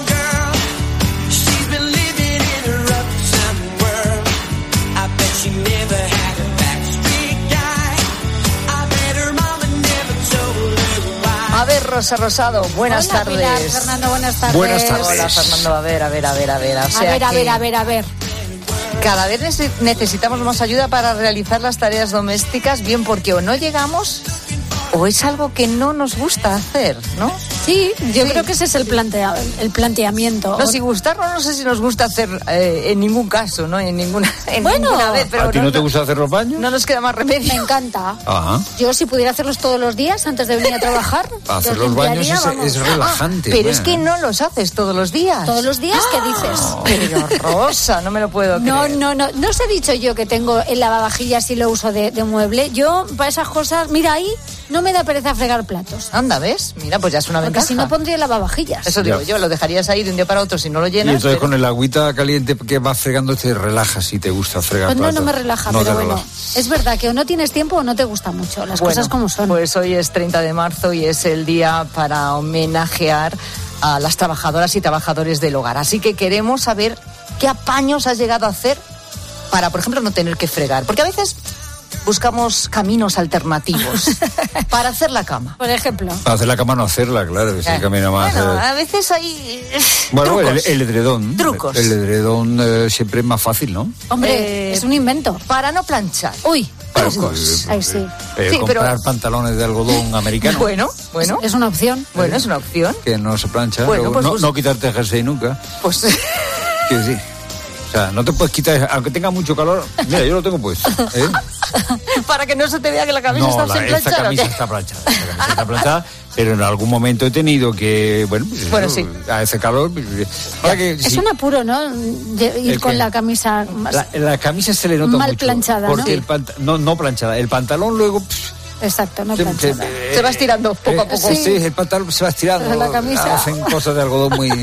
A ver, Rosa Rosado, buenas Hola, tardes. Pilar, Fernando, buenas tardes. Buenas tardes. Hola, Fernando, a ver, a ver, a ver, a ver. O sea a ver, a que ver, a ver, a ver. cada vez necesitamos más ayuda para realizar las tareas domésticas, bien porque o no llegamos o es algo que no nos gusta hacer, ¿no? Sí, yo Sí. creo que ese es el, plantea, el planteamiento. No, si gustarnos, no sé si nos gusta hacer eh, en ningún caso, ¿no? En ninguna, en Bueno. ninguna vez. Pero ¿A ti no te gusta hacer los baños? No nos queda más remedio. Me encanta. Ajá. Yo si pudiera hacerlos todos los días antes de venir a trabajar. Hacer los baños es, es relajante. Pero es bueno. que no los haces todos los días. ¿Todos los días? ¿Qué dices? Pero Rosa, no me lo puedo No, creer. no, no, no os he dicho yo que tengo el lavavajillas y lo uso de, de mueble. Yo, para esas cosas, mira ahí, no me da pereza fregar platos. Anda, ¿ves? Mira, pues ya es una Porque ventaja. si no pondría lavavajillas. Eso digo Ya. yo, lo dejarías ahí de un día para otro si no lo Y llenas. entonces pero- con el agüita caliente que vas fregando te relajas si te gusta fregar Pues no, platos. no me relaja, No pero te bueno, relaja. es verdad que o no tienes tiempo o no te gusta mucho, las Bueno, cosas como son. Pues hoy es treinta de marzo y es el día para homenajear a las trabajadoras y trabajadores del hogar. Así que queremos saber qué apaños has llegado a hacer para, por ejemplo, no tener que fregar. Porque a veces buscamos caminos alternativos para hacer la cama. Por ejemplo. Para hacer la cama no hacerla, claro, que es el camino más... Bueno, eh, a veces hay eh, Bueno, el, trucos. el edredón. Trucos. El edredón eh, siempre es más fácil, ¿no? Hombre, Eh, es un invento. Para no planchar. Uy, Para, trucos. eh, Ay, sí. eh, Sí, pero- comprar pantalones de algodón americano. Bueno, bueno, es una opción. bueno, es una opción. Que no se plancha. Bueno, luego pues no, bus- no quitarte el jersey nunca. Pues Que sí. O sea, no te puedes quitar, aunque tenga mucho calor. Mira, yo lo tengo puesto. ¿eh? para que no se te vea que la camisa No, está la, sin esta planchar. ¿o camisa qué? está planchada. Esta camisa está planchada, pero en algún momento he tenido que, bueno, pues Bueno, eso, sí. hace calor. pues, para que, Es sí, un apuro, ¿no? De ir ¿El con qué? la camisa más... la, la camisa se le nota Mal mucho. planchada, ¿no? Porque Sí. el panta- no, no planchada. El pantalón luego... pff, Exacto, no se- planchada. se- Se va estirando poco a eh, poco. Sí, el pantalón se va estirando. Pero la camisa- Hacen cosas de algodón muy...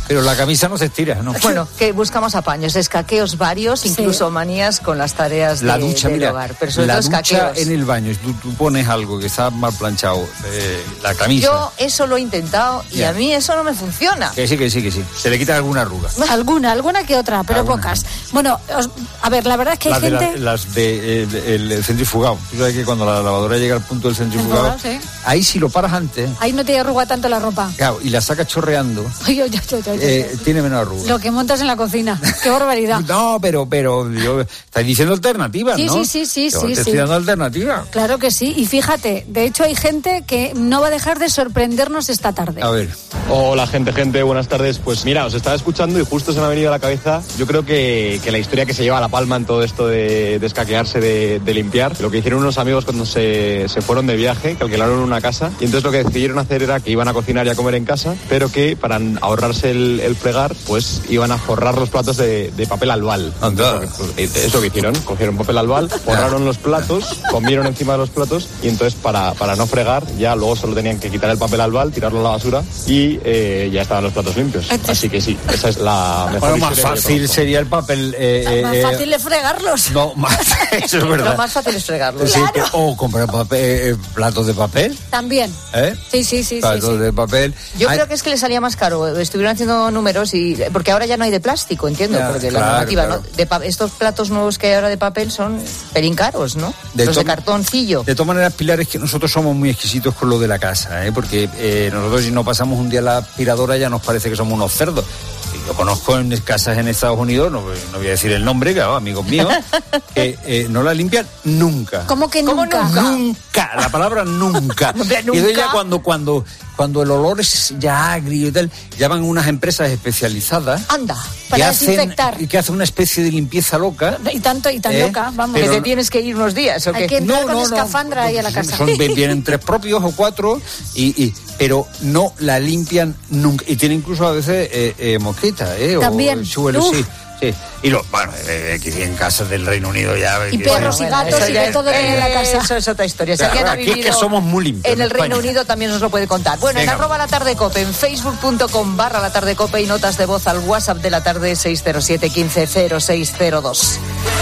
Pero la camisa no se estira, ¿no? Bueno, que buscamos apaños, escaqueos varios, Sí. incluso manías con las tareas La de, ducha, del mira, hogar. Pero sobre la todo ducha escaqueos. en el baño, tú, tú pones algo que está mal planchado, eh, la camisa. Yo eso lo he intentado y Ya. a mí eso no me funciona. Que sí, que sí, que sí. Se le quita alguna arruga. Alguna, alguna que otra, pero Alguna. pocas. Bueno, os- a ver, la verdad es que hay Las de, la- gente... las de eh, de- el centrifugado. Tú sabes que cuando la lavadora llega al punto del centrifugado, Centrifugado, sí. ahí si lo paras antes, Ahí no te arruga tanto la ropa. claro, y la sacas chorreando, Ay, ay, ay, ay, ay, eh, ay. tiene menos arrugas. Lo que montas en la cocina. Qué barbaridad. No, pero, pero, yo, estáis diciendo alternativas, Sí, ¿no? sí, sí, sí, Yo sí, te sí. estoy dando alternativas. Claro que sí. Y fíjate, de hecho hay gente que no va a dejar de sorprendernos esta tarde. A ver. Hola gente, gente, buenas tardes. Pues mira, os estaba escuchando y justo se me ha venido a la cabeza, yo creo que, que la historia que se lleva la palma en todo esto de, de escaquearse, de, de limpiar, lo que hicieron unos amigos cuando se, se fueron de viaje, que alquilaron una casa, y entonces lo que decidieron hacer era que iban a cocinar y a comer en casa, pero que para ahorrarse el, el fregar, pues iban a forrar los platos de, de papel albal. Entonces, es lo que hicieron, cogieron papel albal, forraron los platos, comieron encima de los platos, y entonces para, para no fregar, ya luego solo tenían que quitar el papel albal, tirarlo a la basura, y eh, ya estaban los platos limpios. Así que sí, esa es la mejor Bueno, más historia que fácil conozco. sería el papel. eh, Es más eh, fácil de fregarlos. No, más, eso es verdad. Lo más fácil es fregarlo. Sí, que- o comprar papel, eh, platos de papel, También. ¿eh? Sí, sí, sí, sí, platos sí. de papel. Yo Hay- creo que es que le salía más caro. Estuvieron haciendo números y porque ahora ya no hay de plástico, entiendo, Ya, porque claro, la normativa, claro. ¿no? De pa- estos platos nuevos que hay ahora de papel son pelín caros, ¿no? De Los de to- cartoncillo. De todas maneras, Pilar, es que nosotros somos muy exquisitos con lo de la casa, ¿eh? Porque eh, nosotros si no pasamos un día la aspiradora ya nos parece que somos unos cerdos. Y yo conozco en casas en Estados Unidos, no, no voy a decir el nombre, claro, amigos míos, que eh, no la limpian nunca. ¿Cómo que nunca? Nunca, la palabra nunca. Hombre, Y entonces ya nunca. cuando, cuando, cuando el olor es ya agrio y tal, llaman unas empresas especializadas Anda, que para hacen, desinfectar. y que hacen una especie de limpieza loca. Y tanto, y tan ¿Eh? loca, vamos. Pero que te no- tienes que ir unos días, ¿o Hay qué? que entrar con escafandra ahí a la casa. Son, vienen tres propios o cuatro, y, y, pero no la limpian nunca. Y tiene incluso a veces eh, eh, mosquitas, ¿eh? También. O suelo, Uf. sí. Sí. Y lo, bueno, eh, aquí en casas del Reino Unido ya. Y que- perros y bueno, gatos eso y ya de es- todo en la casa. Eso es otra historia. Si Claro, alguien ha aquí es que vivido somos muy limpios en el en Reino España. Unido también nos lo puede contar. Bueno, Venga. en arroba la tarde cope, en facebook punto com barra la tarde cope y notas de voz al WhatsApp de la tarde seis cero siete, quince cero seis cero dos.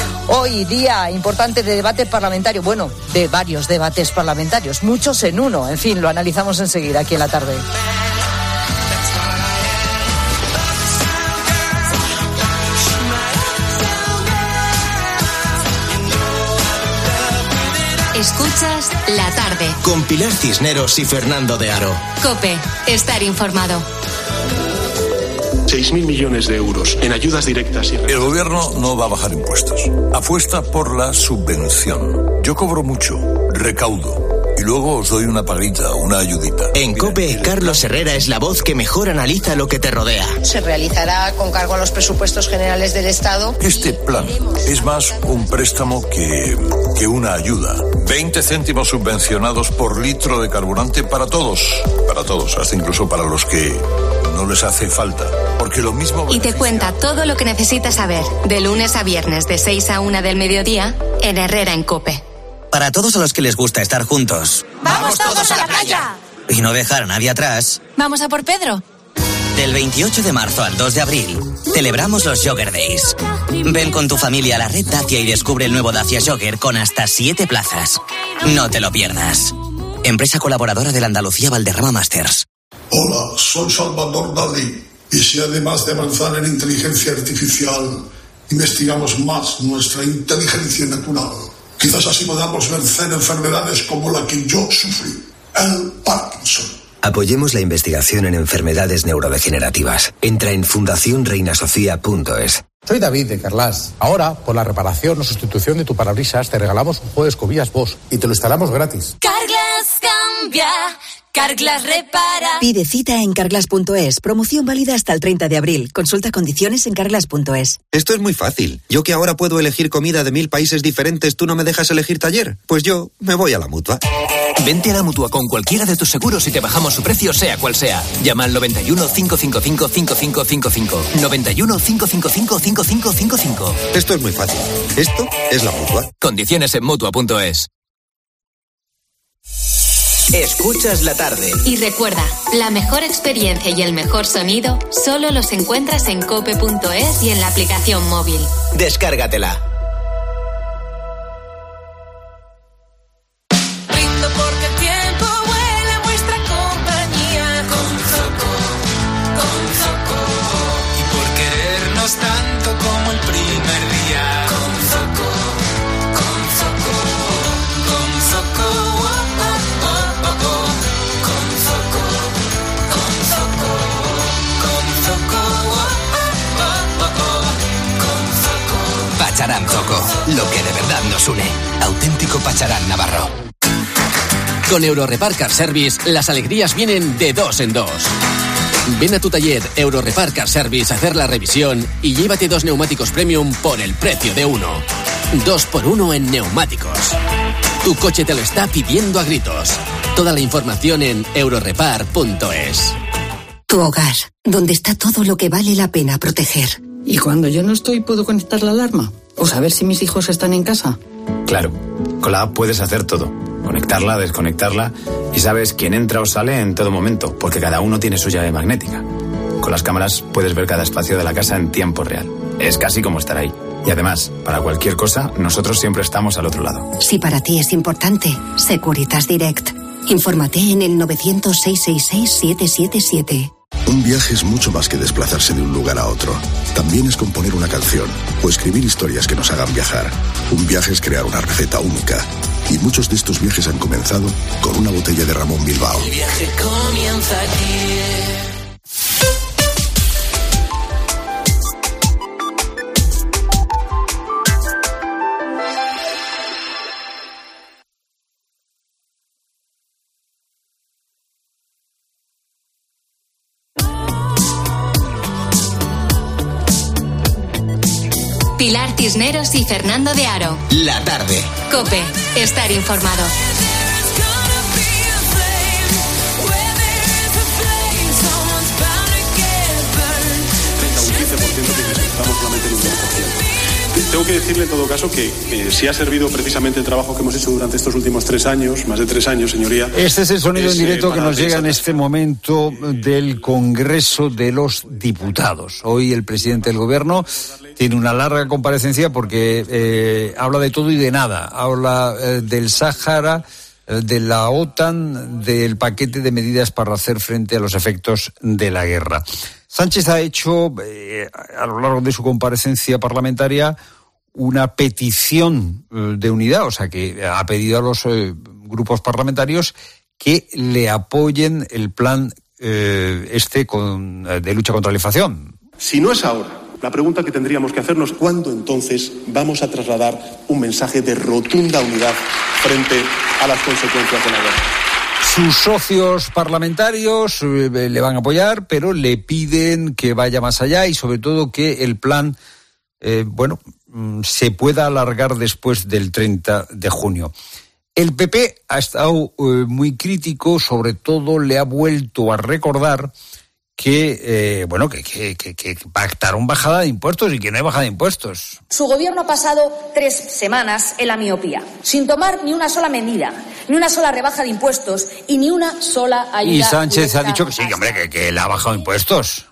Hoy día importante de debate parlamentario, bueno, de varios debates parlamentarios, muchos en uno. En fin, lo analizamos enseguida aquí en la tarde. Escuchas la tarde. Con Pilar Cisneros y Fernando de Aro. Cope, estar informado. seis mil millones de euros en ayudas directas y El gobierno no va a bajar impuestos. Apuesta por la subvención. Yo cobro mucho, recaudo. Y luego os doy una paguita, una ayudita. En COPE, Carlos Herrera es la voz que mejor analiza lo que te rodea. Se realizará con cargo a los presupuestos generales del Estado. Este plan es más un préstamo que, que una ayuda. veinte céntimos subvencionados por litro de carburante para todos. Para todos, hasta incluso para los que no les hace falta. Porque lo mismo... Y te cuenta todo lo que necesitas saber, de lunes a viernes de seis a una del mediodía, en Herrera en Cope. Para todos a los que les gusta estar juntos ¡Vamos todos a la playa! y no dejar a nadie atrás, ¿Vamos a por Pedro? del veintiocho de marzo al dos de abril, celebramos los Jogger Days. Ven con tu familia a la red Dacia y descubre el nuevo Dacia Jogger con hasta siete plazas. No te lo pierdas. Empresa colaboradora de la Andalucía Valderrama Masters. Hola, soy Salvador Dalí. Y si además de avanzar en inteligencia artificial, investigamos más nuestra inteligencia natural, quizás así podamos vencer enfermedades como la que yo sufrí, el Parkinson. Apoyemos la investigación en enfermedades neurodegenerativas. Entra en fundación reina sofía punto es. Soy David de Carlas. Ahora, por la reparación o sustitución de tu parabrisas, te regalamos un juego de escobillas Bosch y te lo instalamos gratis. Carglass cambia, Carglass repara. Pide cita en carglass punto es. Promoción válida hasta el treinta de abril. Consulta condiciones en carglass punto es. Esto es muy fácil. Yo que ahora puedo elegir comida de mil países diferentes, ¿tú no me dejas elegir taller? Pues yo me voy a la Mutua. Vente a la Mutua con cualquiera de tus seguros y te bajamos su precio sea cual sea. Llama al noventa y uno, cinco cinco cinco, cinco cinco cinco cinco. noventa y uno, cinco cinco cinco, cinco cinco cinco cinco. Esto es muy fácil. Esto es la Mutua. Condiciones en Mutua punto es. Escuchas la tarde. Y recuerda, la mejor experiencia y el mejor sonido solo los encuentras en cope punto es y en la aplicación móvil. Descárgatela. Brindo porque el tiempo huele a vuestra compañía. Con Zoco, con Zoco. Y por querernos tanto como el primer día. Con Zoco, con Zoco, con Zoco. Oh, oh, oh, oh, oh. Con Zoco, con Zoco, con Zoco. Oh, oh, oh, oh. Con Zoco. Pacharán Zoco, lo que de verdad nos une. Auténtico Pacharán Navarro. Con Eurorepar Car Service, las alegrías vienen de dos en dos. Ven a tu taller Eurorepar Car Service a hacer la revisión y llévate dos neumáticos premium por el precio de uno. Dos por uno en neumáticos. Tu coche te lo está pidiendo a gritos. Toda la información en eurorepar punto es. Tu hogar, donde está todo lo que vale la pena proteger. ¿Y cuando yo no estoy, puedo conectar la alarma? ¿O saber si mis hijos están en casa? Claro, con la app puedes hacer todo. Conectarla, desconectarla y sabes quién entra o sale en todo momento, porque cada uno tiene su llave magnética. Con las cámaras puedes ver cada espacio de la casa en tiempo real. Es casi como estar ahí. Y además, para cualquier cosa, nosotros siempre estamos al otro lado. Si para ti es importante, Securitas Direct. Infórmate en el novecientos, seiscientos sesenta y seis, siete siete siete. Un viaje es mucho más que desplazarse de un lugar a otro. También es componer una canción o escribir historias que nos hagan viajar. Un viaje es crear una receta única. Y muchos de estos viajes han comenzado con una botella de Ramón Bilbao. El viaje comienza aquí. Pilar Cisneros y Fernando de Aro. La tarde. COPE. Estar informado. Tengo que decirle en todo caso que eh, si ha servido precisamente el trabajo que hemos hecho durante estos últimos tres años, más de tres años, señoría. Este es el sonido es, en directo eh, que nos llega en esa... este momento del Congreso de los Diputados. Hoy el presidente del Gobierno tiene una larga comparecencia porque eh, habla de todo y de nada. Habla eh, del Sáhara, eh, de la OTAN, del paquete de medidas para hacer frente a los efectos de la guerra. Sánchez ha hecho, eh, a lo largo de su comparecencia parlamentaria, una petición eh, de unidad, o sea que ha pedido a los eh, grupos parlamentarios que le apoyen el plan eh, este con, eh, de lucha contra la inflación. Si no es ahora, la pregunta que tendríamos que hacernos, ¿cuándo entonces vamos a trasladar un mensaje de rotunda unidad frente a las consecuencias de la guerra? Sus socios parlamentarios eh, le van a apoyar, pero le piden que vaya más allá y sobre todo que el plan, eh, bueno, se pueda alargar después del treinta de junio. El P P ha estado eh, muy crítico, sobre todo le ha vuelto a recordar que, eh, bueno, que, que, que, que pactaron bajada de impuestos y que no hay bajada de impuestos. Su gobierno ha pasado tres semanas en la miopía, sin tomar ni una sola medida, ni una sola rebaja de impuestos y ni una sola ayuda. Y Sánchez ha dicho que sí, que hombre, que, que le ha bajado impuestos.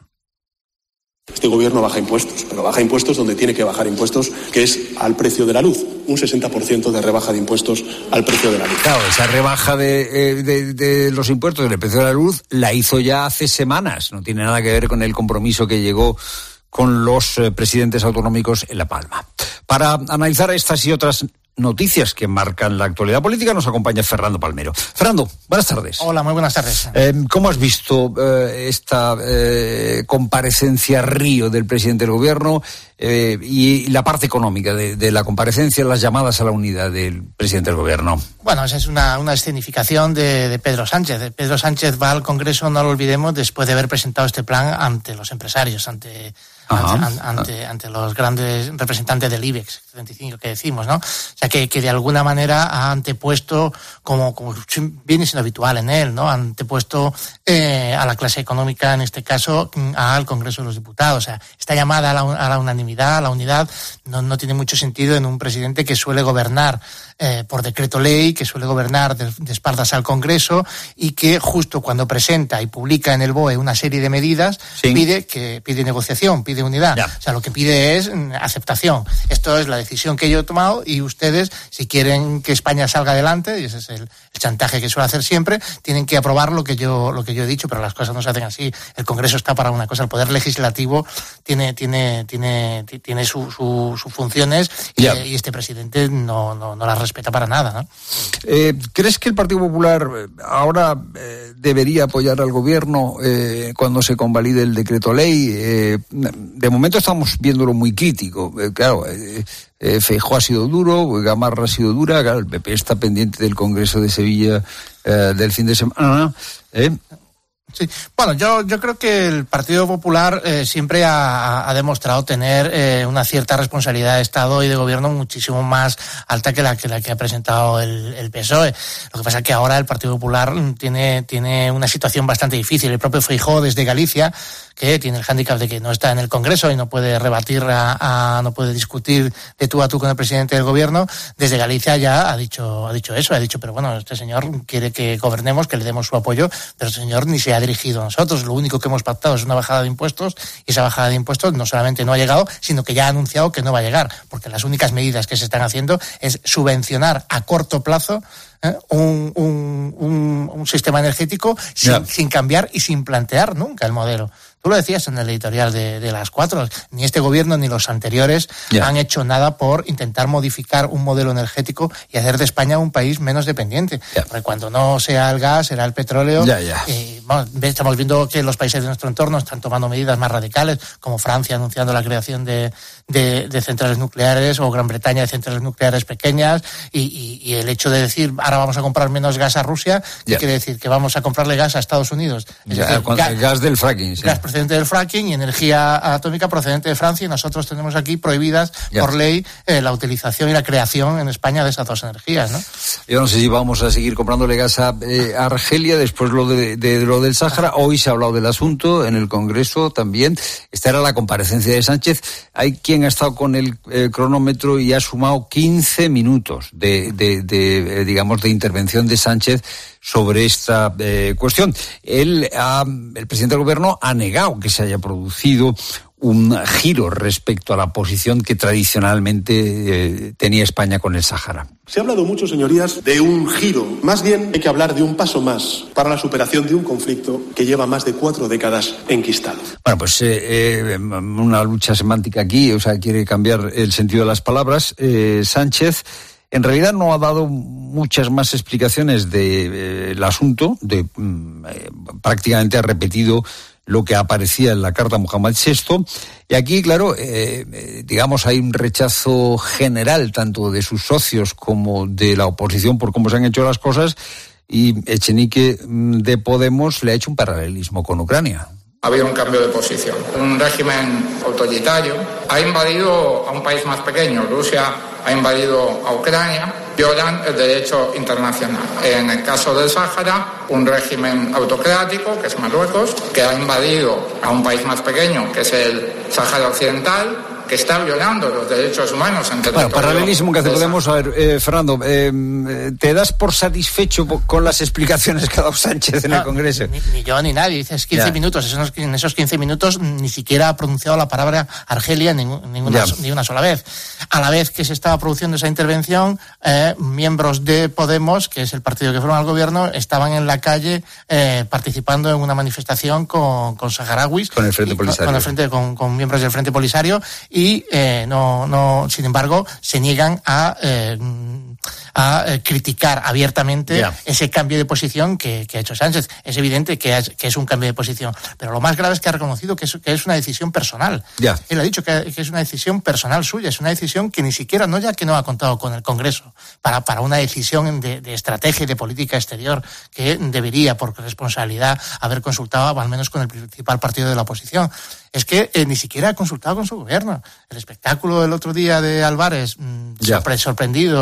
Este gobierno baja impuestos, pero baja impuestos donde tiene que bajar impuestos, que es al precio de la luz. Un sesenta por ciento de rebaja de impuestos al precio de la luz. Claro, esa rebaja de, de, de los impuestos del precio de la luz la hizo ya hace semanas. No tiene nada que ver con el compromiso que llegó con los presidentes autonómicos en La Palma. Para analizar estas y otras noticias que marcan la actualidad política nos acompaña Fernando Palmero. Fernando, buenas tardes. Hola, muy buenas tardes. Eh, ¿Cómo has visto eh, esta eh, comparecencia río del presidente del gobierno eh, y la parte económica de, de la comparecencia, las llamadas a la unidad del presidente del gobierno? Bueno, esa es una, una escenificación de, de Pedro Sánchez. Pedro Sánchez va al Congreso, no lo olvidemos, después de haber presentado este plan ante los empresarios, ante... Ante, ante, ante los grandes representantes del IBEX treinta y cinco que decimos, ¿no? O sea, que, que de alguna manera ha antepuesto, como, como viene siendo habitual en él, ¿no? Ha antepuesto eh, a la clase económica, en este caso, al Congreso de los Diputados. O sea, esta llamada a la, a la unanimidad unidad. La unidad no, no tiene mucho sentido en un presidente que suele gobernar eh, por decreto ley, que suele gobernar de, de espaldas al Congreso y que justo cuando presenta y publica en el B O E una serie de medidas, sí. pide que pide negociación, pide unidad. Ya. O sea, lo que pide es aceptación. Esto es la decisión que yo he tomado y ustedes, si quieren que España salga adelante, y ese es el, el chantaje que suele hacer siempre, tienen que aprobar lo que yo lo que yo he dicho, pero las cosas no se hacen así. El Congreso está para una cosa, el Poder Legislativo tiene tiene tiene tiene sus su, su funciones y, yeah. y este presidente no, no, no las respeta para nada, ¿no? Eh, ¿Crees que el Partido Popular ahora eh, debería apoyar al gobierno eh, cuando se convalide el decreto ley? Eh, de momento estamos viéndolo muy crítico. Eh, claro, eh, eh, Feijóo ha sido duro, Gamarra ha sido dura, claro, el P P está pendiente del Congreso de Sevilla eh, del fin de semana. ¿eh? Sí, bueno, yo yo creo que el Partido Popular eh, siempre ha, ha demostrado tener eh, una cierta responsabilidad de Estado y de Gobierno muchísimo más alta que la que la que ha presentado el, el P S O E. Lo que pasa es que ahora el Partido Popular tiene tiene una situación bastante difícil. El propio Feijóo desde Galicia, que tiene el hándicap de que no está en el Congreso y no puede rebatir, a, a, no puede discutir de tú a tú con el presidente del Gobierno, desde Galicia ya ha dicho ha dicho eso, ha dicho, pero bueno, este señor quiere que gobernemos, que le demos su apoyo, pero el señor ni se ha dirigido a nosotros. Lo único que hemos pactado es una bajada de impuestos y esa bajada de impuestos no solamente no ha llegado, sino que ya ha anunciado que no va a llegar, porque las únicas medidas que se están haciendo es subvencionar a corto plazo ¿eh? un, un, un, un sistema energético sin, yeah. sin cambiar y sin plantear nunca el modelo. Tú lo decías en el editorial de, de las cuatro, ni este gobierno ni los anteriores yeah. han hecho nada por intentar modificar un modelo energético y hacer de España un país menos dependiente. Yeah. Porque cuando no sea el gas, será el petróleo. Yeah, yeah. Y, bueno, estamos viendo que los países de nuestro entorno están tomando medidas más radicales, como Francia anunciando la creación de, de, de centrales nucleares, o Gran Bretaña de centrales nucleares pequeñas, y, y, y el hecho de decir, ahora vamos a comprar menos gas a Rusia, yeah. quiere decir que vamos a comprarle gas a Estados Unidos. Es yeah, decir, gas, gas del fracking. Sí. Gas procedente del fracking y energía atómica procedente de Francia, y nosotros tenemos aquí prohibidas yeah. por ley eh, la utilización y la creación en España de esas dos energías, ¿no? Yo no sé si vamos a seguir comprándole gas a, eh, a Argelia después lo de, de, de lo del Sáhara. Hoy se ha hablado del asunto en el Congreso también. Esta era la comparecencia de Sánchez. Hay quien ha estado con el eh, cronómetro y ha sumado quince minutos de, de, de eh, digamos, de intervención de Sánchez sobre esta eh, cuestión. Él, ha, el presidente del gobierno ha negado que se haya producido un giro respecto a la posición que tradicionalmente eh, tenía España con el Sáhara. Se ha hablado mucho, señorías, de un giro. Más bien hay que hablar de un paso más para la superación de un conflicto que lleva más de cuatro décadas enquistado. Bueno, pues eh, eh, una lucha semántica aquí, o sea, quiere cambiar el sentido de las palabras. Eh, Sánchez en realidad no ha dado muchas más explicaciones del de, eh, asunto, de, eh, prácticamente ha repetido lo que aparecía en la Carta Mohamed sexto, y aquí, claro, eh, eh, digamos, hay un rechazo general tanto de sus socios como de la oposición por cómo se han hecho las cosas, y Echenique de Podemos le ha hecho un paralelismo con Ucrania. Ha habido un cambio de posición. Un régimen autoritario ha invadido a un país más pequeño. Rusia ha invadido a Ucrania, violan el derecho internacional. En el caso del Sáhara, un régimen autocrático, que es Marruecos, que ha invadido a un país más pequeño, que es el Sáhara Occidental, que está violando los derechos humanos en territorio. Bueno, paralelismo que hace Podemos. A ver, eh, Fernando, eh, ¿te das por satisfecho con las explicaciones que ha dado Sánchez en no, el Congreso? Ni, ni yo ni nadie. Dices quince ya. minutos. Esos, en esos quince minutos ni siquiera ha pronunciado la palabra Argelia ni, ninguna, ni una sola vez. A la vez que se estaba produciendo esa intervención, eh, miembros de Podemos, que es el partido que forma el gobierno, estaban en la calle eh, participando en una manifestación con, con saharauis. Con el Frente Polisario. Con, con, el frente, con, con miembros del Frente Polisario. Y eh, no, no, sin embargo, se niegan a, eh, a eh, criticar abiertamente yeah. ese cambio de posición que, que ha hecho Sánchez. Es evidente que es, que es un cambio de posición, pero lo más grave es que ha reconocido que es, que es una decisión personal. Yeah. Él ha dicho que, que es una decisión personal suya, es una decisión que ni siquiera, no ya que no ha contado con el Congreso, para, para una decisión de, de estrategia y de política exterior que debería, por responsabilidad, haber consultado al menos con el principal partido de la oposición. Es que eh, ni siquiera ha consultado con su gobierno. El espectáculo del otro día de Álvarez, mmm, sorpre- sorprendido y prácticamente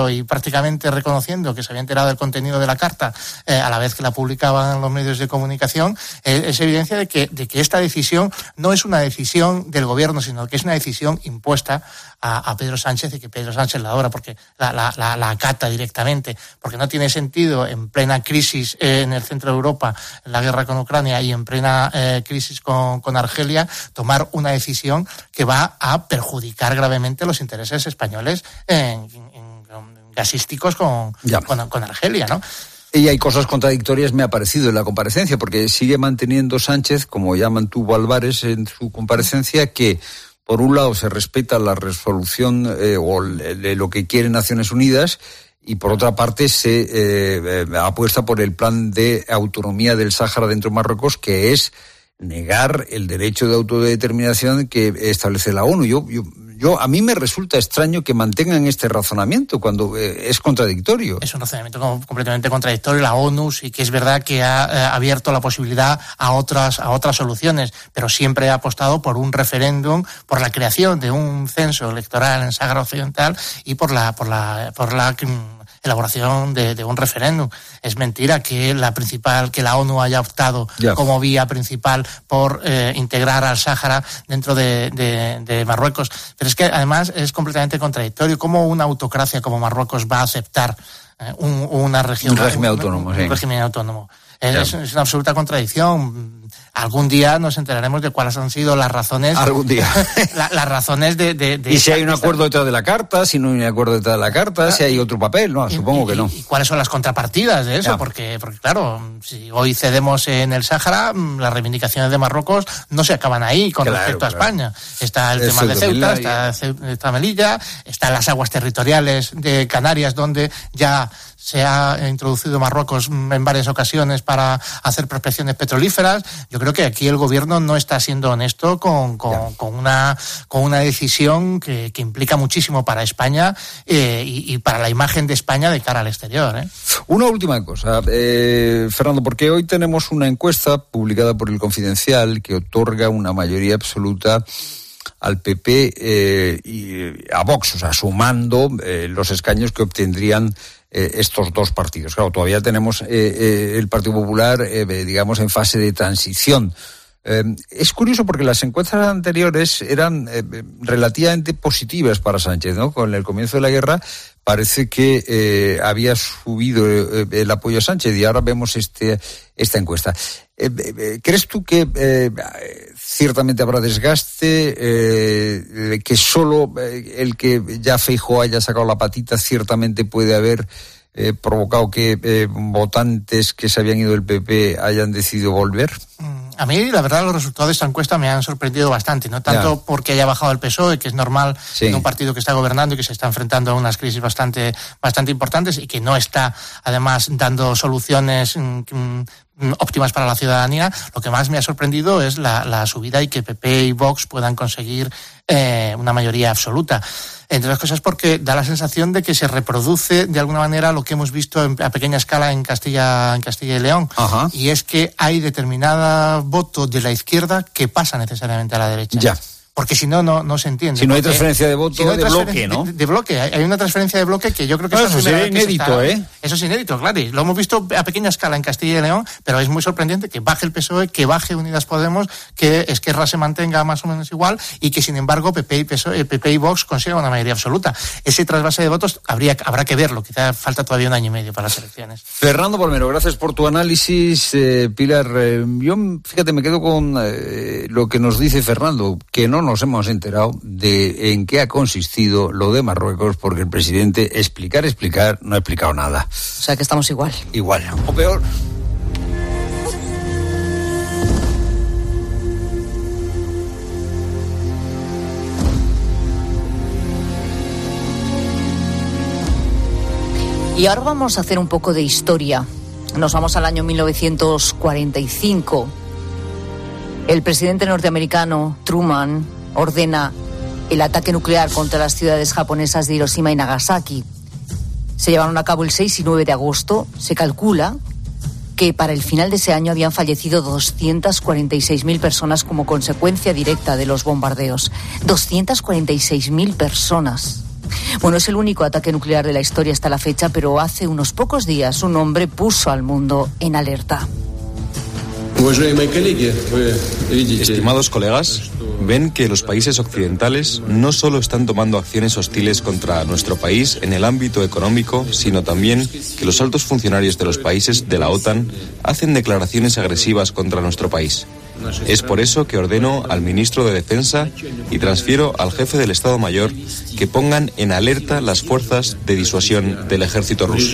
gráficamente reconociendo que se había enterado del contenido de la carta eh, a la vez que la publicaban en los medios de comunicación, eh, es evidencia de que, de que esta decisión no es una decisión del gobierno, sino que es una decisión impuesta a, a Pedro Sánchez, y que Pedro Sánchez la adora porque la, la, la, la acata directamente, porque no tiene sentido en plena crisis eh, en el centro de Europa, en la guerra con Ucrania y en plena eh, crisis con, con Argelia, tomar una decisión que va a perjudicar gravemente los intereses españoles en, en, en gasísticos con, con, con Argelia, ¿no? Y hay cosas contradictorias, me ha parecido, en la comparecencia, porque sigue manteniendo Sánchez, como ya mantuvo Álvarez en su comparecencia, que por un lado se respeta la resolución eh, o de lo que quieren Naciones Unidas, y por otra parte se eh, apuesta por el plan de autonomía del Sáhara dentro de Marruecos, que es negar el derecho de autodeterminación que establece la ONU. Yo, yo, yo a mí me resulta extraño que mantengan este razonamiento cuando eh, es contradictorio. Es un razonamiento completamente contradictorio. La ONU sí que es verdad que ha eh, abierto la posibilidad a otras a otras soluciones, pero siempre ha apostado por un referéndum, por la creación de un censo electoral en Sáhara Occidental y por la por la por la elaboración de, de un referéndum. Es mentira que la principal, que la ONU haya optado yeah. como vía principal por eh, integrar al Sáhara dentro de, de, de Marruecos. Pero es que además es completamente contradictorio. ¿Cómo una autocracia como Marruecos va a aceptar eh, un, una región, un régimen un, autónomo? Un, sí. un régimen autónomo. Es, yeah. es, es una absoluta contradicción. Algún día nos enteraremos de cuáles han sido las razones. Algún día. la, las razones de, de, de y si hay un acuerdo detrás de la carta, si no hay un acuerdo detrás de la carta, ah, si hay otro papel, no, y, supongo y, que no. Y, y cuáles son las contrapartidas de eso, yeah. porque, porque claro, si hoy cedemos en el Sáhara, las reivindicaciones de Marruecos no se acaban ahí con claro, respecto a claro. España. Está el, el tema de Ceuta, está, está Melilla, están las aguas territoriales de Canarias, donde ya se ha introducido Marruecos en varias ocasiones para hacer prospecciones petrolíferas. Yo creo que aquí el gobierno no está siendo honesto con, con, con, una, con una decisión que, que implica muchísimo para España eh, y, y para la imagen de España de cara al exterior. ¿eh? Una última cosa, eh, Fernando, porque hoy tenemos una encuesta publicada por El Confidencial que otorga una mayoría absoluta al P P eh, y a Vox, o sea, sumando eh, los escaños que obtendrían Eh, estos dos partidos. Claro, todavía tenemos eh, eh, el Partido Popular, eh, digamos, en fase de transición. Eh, es curioso porque las encuestas anteriores eran eh, relativamente positivas para Sánchez, ¿no? Con el comienzo de la guerra parece que eh, había subido eh, el apoyo a Sánchez y ahora vemos este esta encuesta. Eh, eh, ¿Crees tú que eh, ciertamente habrá desgaste, eh, que solo eh, el que ya Feijóo haya sacado la patita ciertamente puede haber eh, provocado que eh, votantes que se habían ido del P P hayan decidido volver? A mí, la verdad, los resultados de esta encuesta me han sorprendido bastante, no tanto yeah. porque haya bajado el P S O E, que es normal sí. en un partido que está gobernando y que se está enfrentando a unas crisis bastante, bastante importantes y que no está, además, dando soluciones mmm, óptimas para la ciudadanía. Lo que más me ha sorprendido es la, la subida y que P P y Vox puedan conseguir eh, una mayoría absoluta. Entre otras cosas porque da la sensación de que se reproduce de alguna manera lo que hemos visto en, a pequeña escala en Castilla, en Castilla y León. Ajá. Y es que hay determinada voto de la izquierda que pasa necesariamente a la derecha. Ya. Porque si no, no, no se entiende. Si no hay porque, transferencia de voto, si no de bloque, ¿no? De, de bloque. Hay una transferencia de bloque que yo creo que no, es eso sería inédito, ¿eh? Eso es inédito, claro. Y lo hemos visto a pequeña escala en Castilla y León, pero es muy sorprendente que baje el P S O E, que baje Unidas Podemos, que Esquerra se mantenga más o menos igual y que, sin embargo, P P y, P S O E, P P y Vox consigan una mayoría absoluta. Ese trasvase de votos habría, habrá que verlo. Quizá falta todavía un año y medio para las elecciones. Fernando Palmero, gracias por tu análisis. Eh, Pilar, eh, yo, fíjate, me quedo con eh, lo que nos dice Fernando, que no nos hemos enterado de en qué ha consistido lo de Marruecos, porque el presidente explicar, explicar, no ha explicado nada. O sea que estamos igual. Igual, o peor. Y ahora vamos a hacer un poco de historia. Nos vamos al año mil novecientos cuarenta y cinco. El presidente norteamericano Truman ordena el ataque nuclear contra las ciudades japonesas de Hiroshima y Nagasaki. Se llevaron a cabo el seis y nueve de agosto. Se calcula que para el final de ese año habían fallecido doscientas cuarenta y seis mil personas como consecuencia directa de los bombardeos. doscientas cuarenta y seis mil personas. Bueno, es el único ataque nuclear de la historia hasta la fecha, pero hace unos pocos días un hombre puso al mundo en alerta. Estimados colegas, ven que los países occidentales no solo están tomando acciones hostiles contra nuestro país en el ámbito económico, sino también que los altos funcionarios de los países de la OTAN hacen declaraciones agresivas contra nuestro país. Es por eso que ordeno al ministro de Defensa y transfiero al jefe del Estado Mayor que pongan en alerta las fuerzas de disuasión del ejército ruso.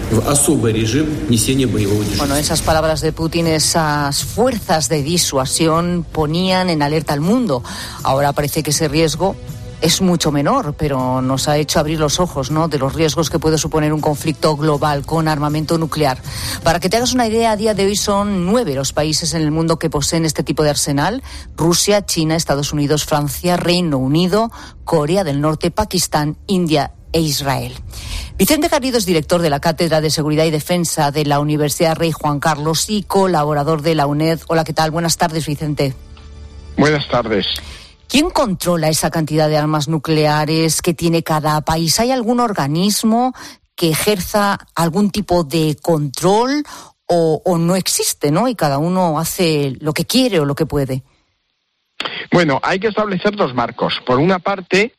Bueno, esas palabras de Putin, esas fuerzas de disuasión ponían en alerta al mundo. Ahora parece que ese riesgo es mucho menor, pero nos ha hecho abrir los ojos, ¿no?, de los riesgos que puede suponer un conflicto global con armamento nuclear. Para que te hagas una idea, a día de hoy son nueve los países en el mundo que poseen este tipo de arsenal: Rusia, China, Estados Unidos, Francia, Reino Unido, Corea del Norte, Pakistán, India e Israel. Vicente Garrido es director de la Cátedra de Seguridad y Defensa de la Universidad Rey Juan Carlos y colaborador de la UNED. Hola, ¿qué tal? Buenas tardes, Vicente. Buenas tardes. ¿Quién controla esa cantidad de armas nucleares que tiene cada país? ¿Hay algún organismo que ejerza algún tipo de control o, o no existe, ¿no? Y cada uno hace lo que quiere o lo que puede. Bueno, hay que establecer dos marcos. Por una parte,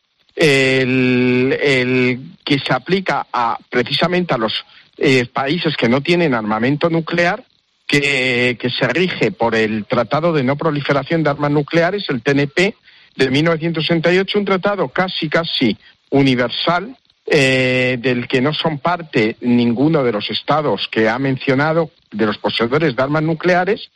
el, el que se aplica a precisamente a los eh, países que no tienen armamento nuclear, que, que se rige por el Tratado de No Proliferación de Armas Nucleares, el T N P, de mil novecientos sesenta y ocho, un tratado casi, casi universal, eh, del que no son parte ninguno de los estados que ha mencionado, de los poseedores de armas nucleares,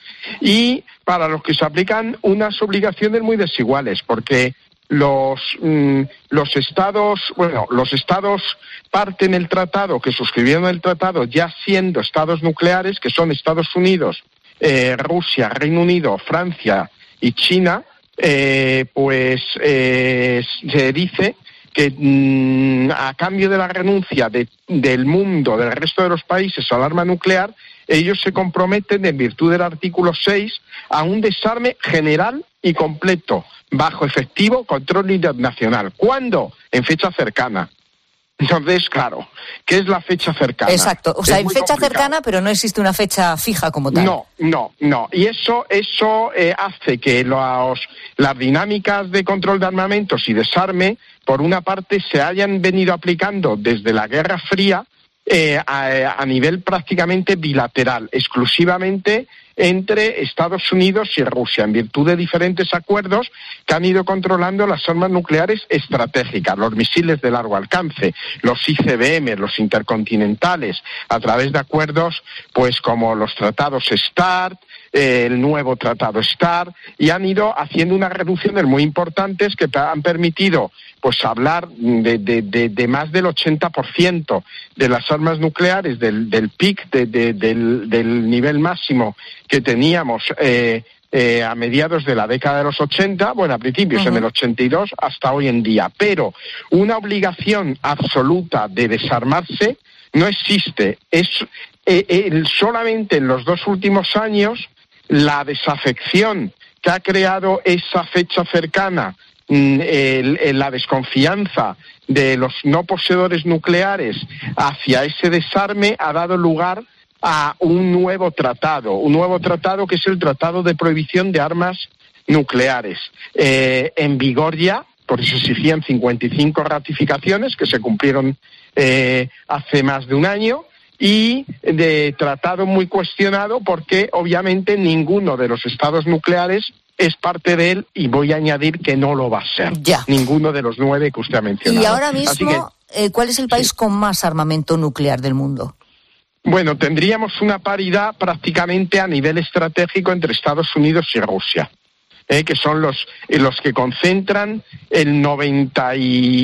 y para los que se aplican unas obligaciones muy desiguales, porque los mm, los estados, bueno, los estados parten el tratado, que suscribieron el tratado ya siendo estados nucleares, que son Estados Unidos, eh, Rusia, Reino Unido, Francia y China. Eh, pues eh, se dice que mmm, a cambio de la renuncia de, del mundo, del resto de los países al arma nuclear, ellos se comprometen, en virtud del artículo seis, a un desarme general y completo, bajo efectivo control internacional. ¿Cuándo? En fecha cercana. Entonces, claro, ¿qué es la fecha cercana? Exacto, o sea, es en fecha complicado. cercana, pero no existe una fecha fija como tal. No, no, no. Y eso eso eh, hace que los, las dinámicas de control de armamentos y desarme, por una parte, se hayan venido aplicando desde la Guerra Fría eh, a, a nivel prácticamente bilateral, exclusivamente entre Estados Unidos y Rusia, en virtud de diferentes acuerdos que han ido controlando las armas nucleares estratégicas, los misiles de largo alcance, los I C B M, los intercontinentales, a través de acuerdos pues como los tratados START, eh, el nuevo tratado START, y han ido haciendo unas reducciones muy importantes que han permitido pues hablar de, de, de, de más del ochenta por ciento de las armas nucleares, del, del pic, de, de, del, del nivel máximo que teníamos eh, eh, a mediados de la década de los ochenta, bueno, a principios, uh-huh. en el ochenta y dos, hasta hoy en día. Pero una obligación absoluta de desarmarse no existe. Es eh, eh, solamente en los dos últimos años la desafección que ha creado esa fecha cercana, El, el, la desconfianza de los no poseedores nucleares hacia ese desarme ha dado lugar a un nuevo tratado, un nuevo tratado que es el Tratado de Prohibición de Armas Nucleares, eh, en vigor ya, por eso exigían cincuenta y cinco ratificaciones que se cumplieron eh, hace más de un año, y de tratado muy cuestionado porque obviamente ninguno de los estados nucleares es parte de él, y voy a añadir que no lo va a ser. Ya. Ninguno de los nueve que usted ha mencionado. Y ahora mismo, Así que, eh, ¿cuál es el país sí. con más armamento nuclear del mundo? Bueno, tendríamos una paridad prácticamente a nivel estratégico entre Estados Unidos y Rusia, eh, que son los, eh, los que concentran el noventa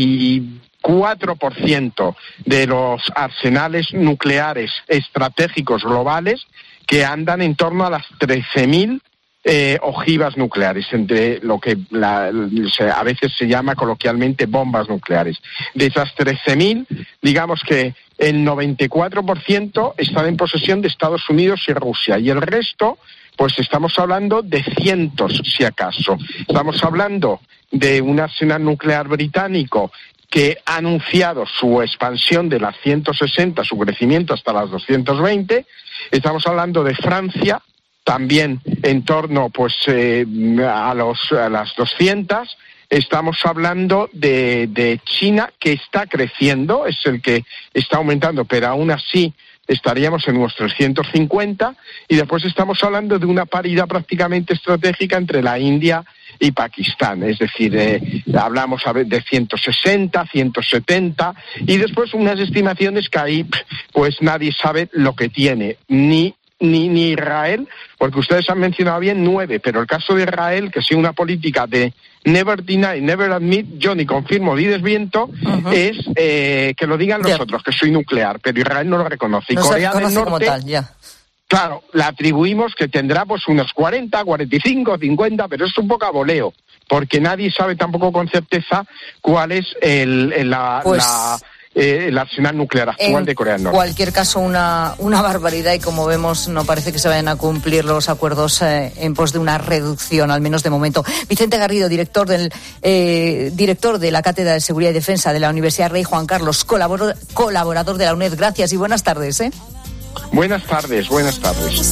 y cuatro por ciento de los arsenales nucleares estratégicos globales, que andan en torno a las trece mil Eh, ojivas nucleares, entre lo que la, a veces se llama coloquialmente bombas nucleares. De esas trece mil, digamos que el noventa y cuatro por ciento están en posesión de Estados Unidos y Rusia, y el resto, pues estamos hablando de cientos, si acaso. Estamos hablando de un arsenal nuclear británico que ha anunciado su expansión de las ciento sesenta, su crecimiento hasta las doscientos veinte. Estamos hablando de Francia, también en torno pues eh, a, los, a las doscientas. Estamos hablando de, de China, que está creciendo, es el que está aumentando, pero aún así estaríamos en unos trescientos cincuenta, y después estamos hablando de una paridad prácticamente estratégica entre la India y Pakistán, es decir, eh, hablamos de ciento sesenta, ciento setenta, y después unas estimaciones que ahí pues nadie sabe lo que tiene, ni Ni, ni Israel, porque ustedes han mencionado bien nueve, pero el caso de Israel, que sigue una política de never deny, never admit, yo ni confirmo ni desviento, uh-huh. es eh, que lo digan los yeah. otros, que soy nuclear, pero Israel no lo reconoce. No y Corea se reconoce del Norte, como tal, ya. Claro, la atribuimos que tendrá pues unos cuarenta, cuarenta y cinco, cincuenta, pero es un poco a voleo, porque nadie sabe tampoco con certeza cuál es el, el la... Pues... la Eh, el arsenal nuclear actual en de Corea del Norte. En cualquier caso, una, una barbaridad, y como vemos, no parece que se vayan a cumplir los acuerdos eh, en pos de una reducción, al menos de momento. Vicente Garrido, director del eh, director de la Cátedra de Seguridad y Defensa de la Universidad Rey Juan Carlos, colaborador, colaborador de la UNED. Gracias y buenas tardes. ¿eh? Buenas tardes, buenas tardes.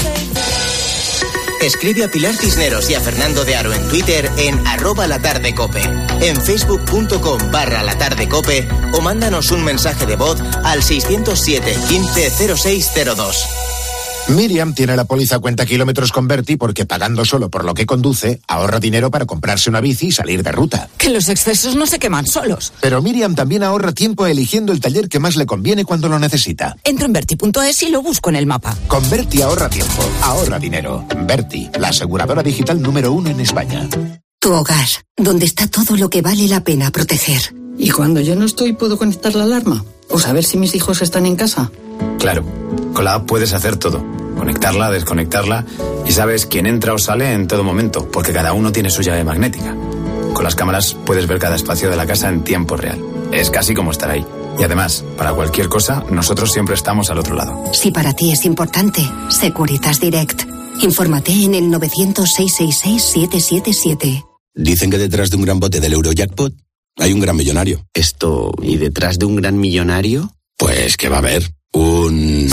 Escribe a Pilar Cisneros y a Fernando de Aro en Twitter en arroba latardecope, en facebook.com barra latardecope o mándanos un mensaje de voz al seiscientos siete, quince, cero seis cero dos. Miriam tiene la póliza cuenta kilómetros con Berti porque pagando solo por lo que conduce, ahorra dinero para comprarse una bici y salir de ruta. Que los excesos no se queman solos. Pero Miriam también ahorra tiempo eligiendo el taller que más le conviene cuando lo necesita. Entro en Berti punto es y lo busco en el mapa. Con Berti ahorra tiempo, ahorra dinero. Berti, la aseguradora digital número uno en España. Tu hogar, donde está todo lo que vale la pena proteger. ¿Y cuando yo no estoy, puedo conectar la alarma? ¿O saber si mis hijos están en casa? Claro, con la app puedes hacer todo. Conectarla, desconectarla, y sabes quién entra o sale en todo momento, porque cada uno tiene su llave magnética. Con las cámaras puedes ver cada espacio de la casa en tiempo real. Es casi como estar ahí. Y además, para cualquier cosa, nosotros siempre estamos al otro lado. Si para ti es importante, Securitas Direct. Infórmate en el novecientos, seiscientos sesenta y seis, siete siete siete. Dicen que detrás de un gran bote del Eurojackpot hay un gran millonario. Esto, ¿y detrás de un gran millonario? Pues que va a haber un...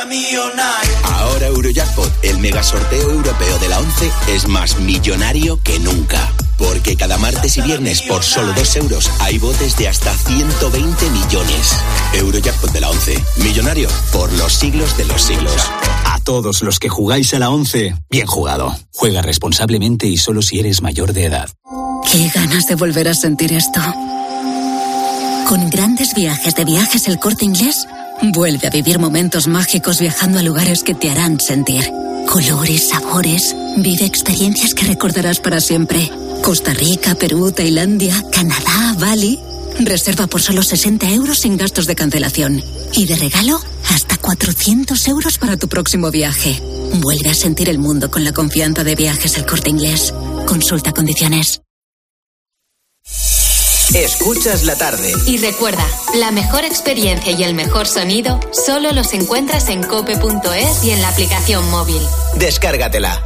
Ahora Eurojackpot, el mega sorteo europeo de la ONCE, es más millonario que nunca. Porque cada martes y viernes por solo dos euros hay botes de hasta ciento veinte millones. Eurojackpot de la ONCE, millonario por los siglos de los siglos. A todos los que jugáis a la ONCE, bien jugado. Juega responsablemente y solo si eres mayor de edad. Qué ganas de volver a sentir esto. Con grandes viajes de Viajes El Corte Inglés, vuelve a vivir momentos mágicos viajando a lugares que te harán sentir. Colores, sabores, vive experiencias que recordarás para siempre. Costa Rica, Perú, Tailandia, Canadá, Bali. Reserva por solo sesenta euros sin gastos de cancelación. Y de regalo, hasta cuatrocientos euros para tu próximo viaje. Vuelve a sentir el mundo con la confianza de Viajes El Corte Inglés. Consulta condiciones. Escuchas la tarde. Y recuerda, la mejor experiencia y el mejor sonido solo los encuentras en cope punto es y en la aplicación móvil. Descárgatela.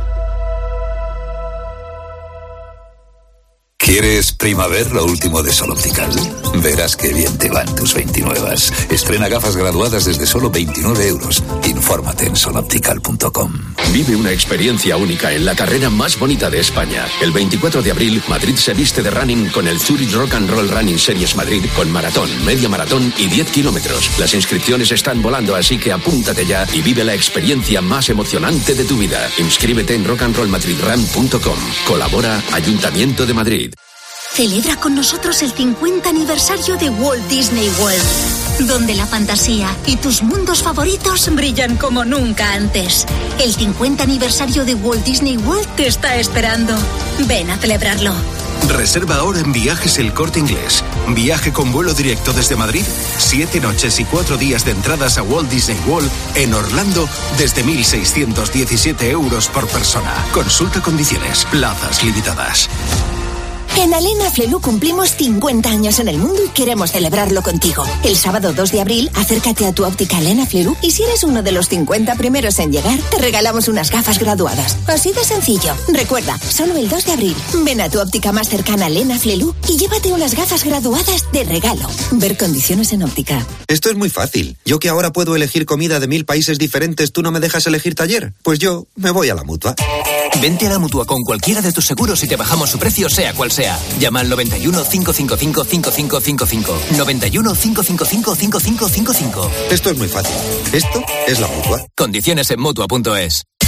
¿Quieres Primaver, lo último de Sol Optical? Verás qué bien te van tus veintinuevas. Estrena gafas graduadas desde solo veintinueve euros. Infórmate en sol optical punto com. Vive una experiencia única en la carrera más bonita de España. El veinticuatro de abril, Madrid se viste de running con el Zurich Rock and Roll Running Series Madrid con maratón, media maratón y diez kilómetros. Las inscripciones están volando, así que apúntate ya y vive la experiencia más emocionante de tu vida. Inscríbete en rock and roll madrid run punto com. Colabora Ayuntamiento de Madrid. Celebra con nosotros el cincuenta aniversario de Walt Disney World, donde la fantasía y tus mundos favoritos brillan como nunca antes. El cincuenta aniversario de Walt Disney World te está esperando. Ven a celebrarlo. Reserva ahora en Viajes El Corte Inglés. Viaje con vuelo directo desde Madrid, siete noches y cuatro días de entradas a Walt Disney World en Orlando desde mil seiscientos diecisiete euros por persona. Consulta condiciones, plazas limitadas. En Alena Flelu cumplimos cincuenta años en el mundo y queremos celebrarlo contigo. El sábado dos de abril, acércate a tu óptica Alena Flelu y si eres uno de los cincuenta primeros en llegar, te regalamos unas gafas graduadas. Así de sencillo. Recuerda, solo el dos de abril, ven a tu óptica más cercana Alena Flelu y llévate unas gafas graduadas de regalo. Ver condiciones en óptica. Esto es muy fácil. Yo que ahora puedo elegir comida de mil países diferentes, ¿tú no me dejas elegir taller? Pues yo me voy a la Mutua. Vente a la Mutua con cualquiera de tus seguros y te bajamos su precio sea cual sea. Llama al noventa y uno, cinco cinco cinco, cinco cinco cinco cinco. noventa y uno, cinco cinco cinco, cinco cinco cinco cinco. Esto es muy fácil. Esto es la Mutua. Condiciones en Mutua punto es.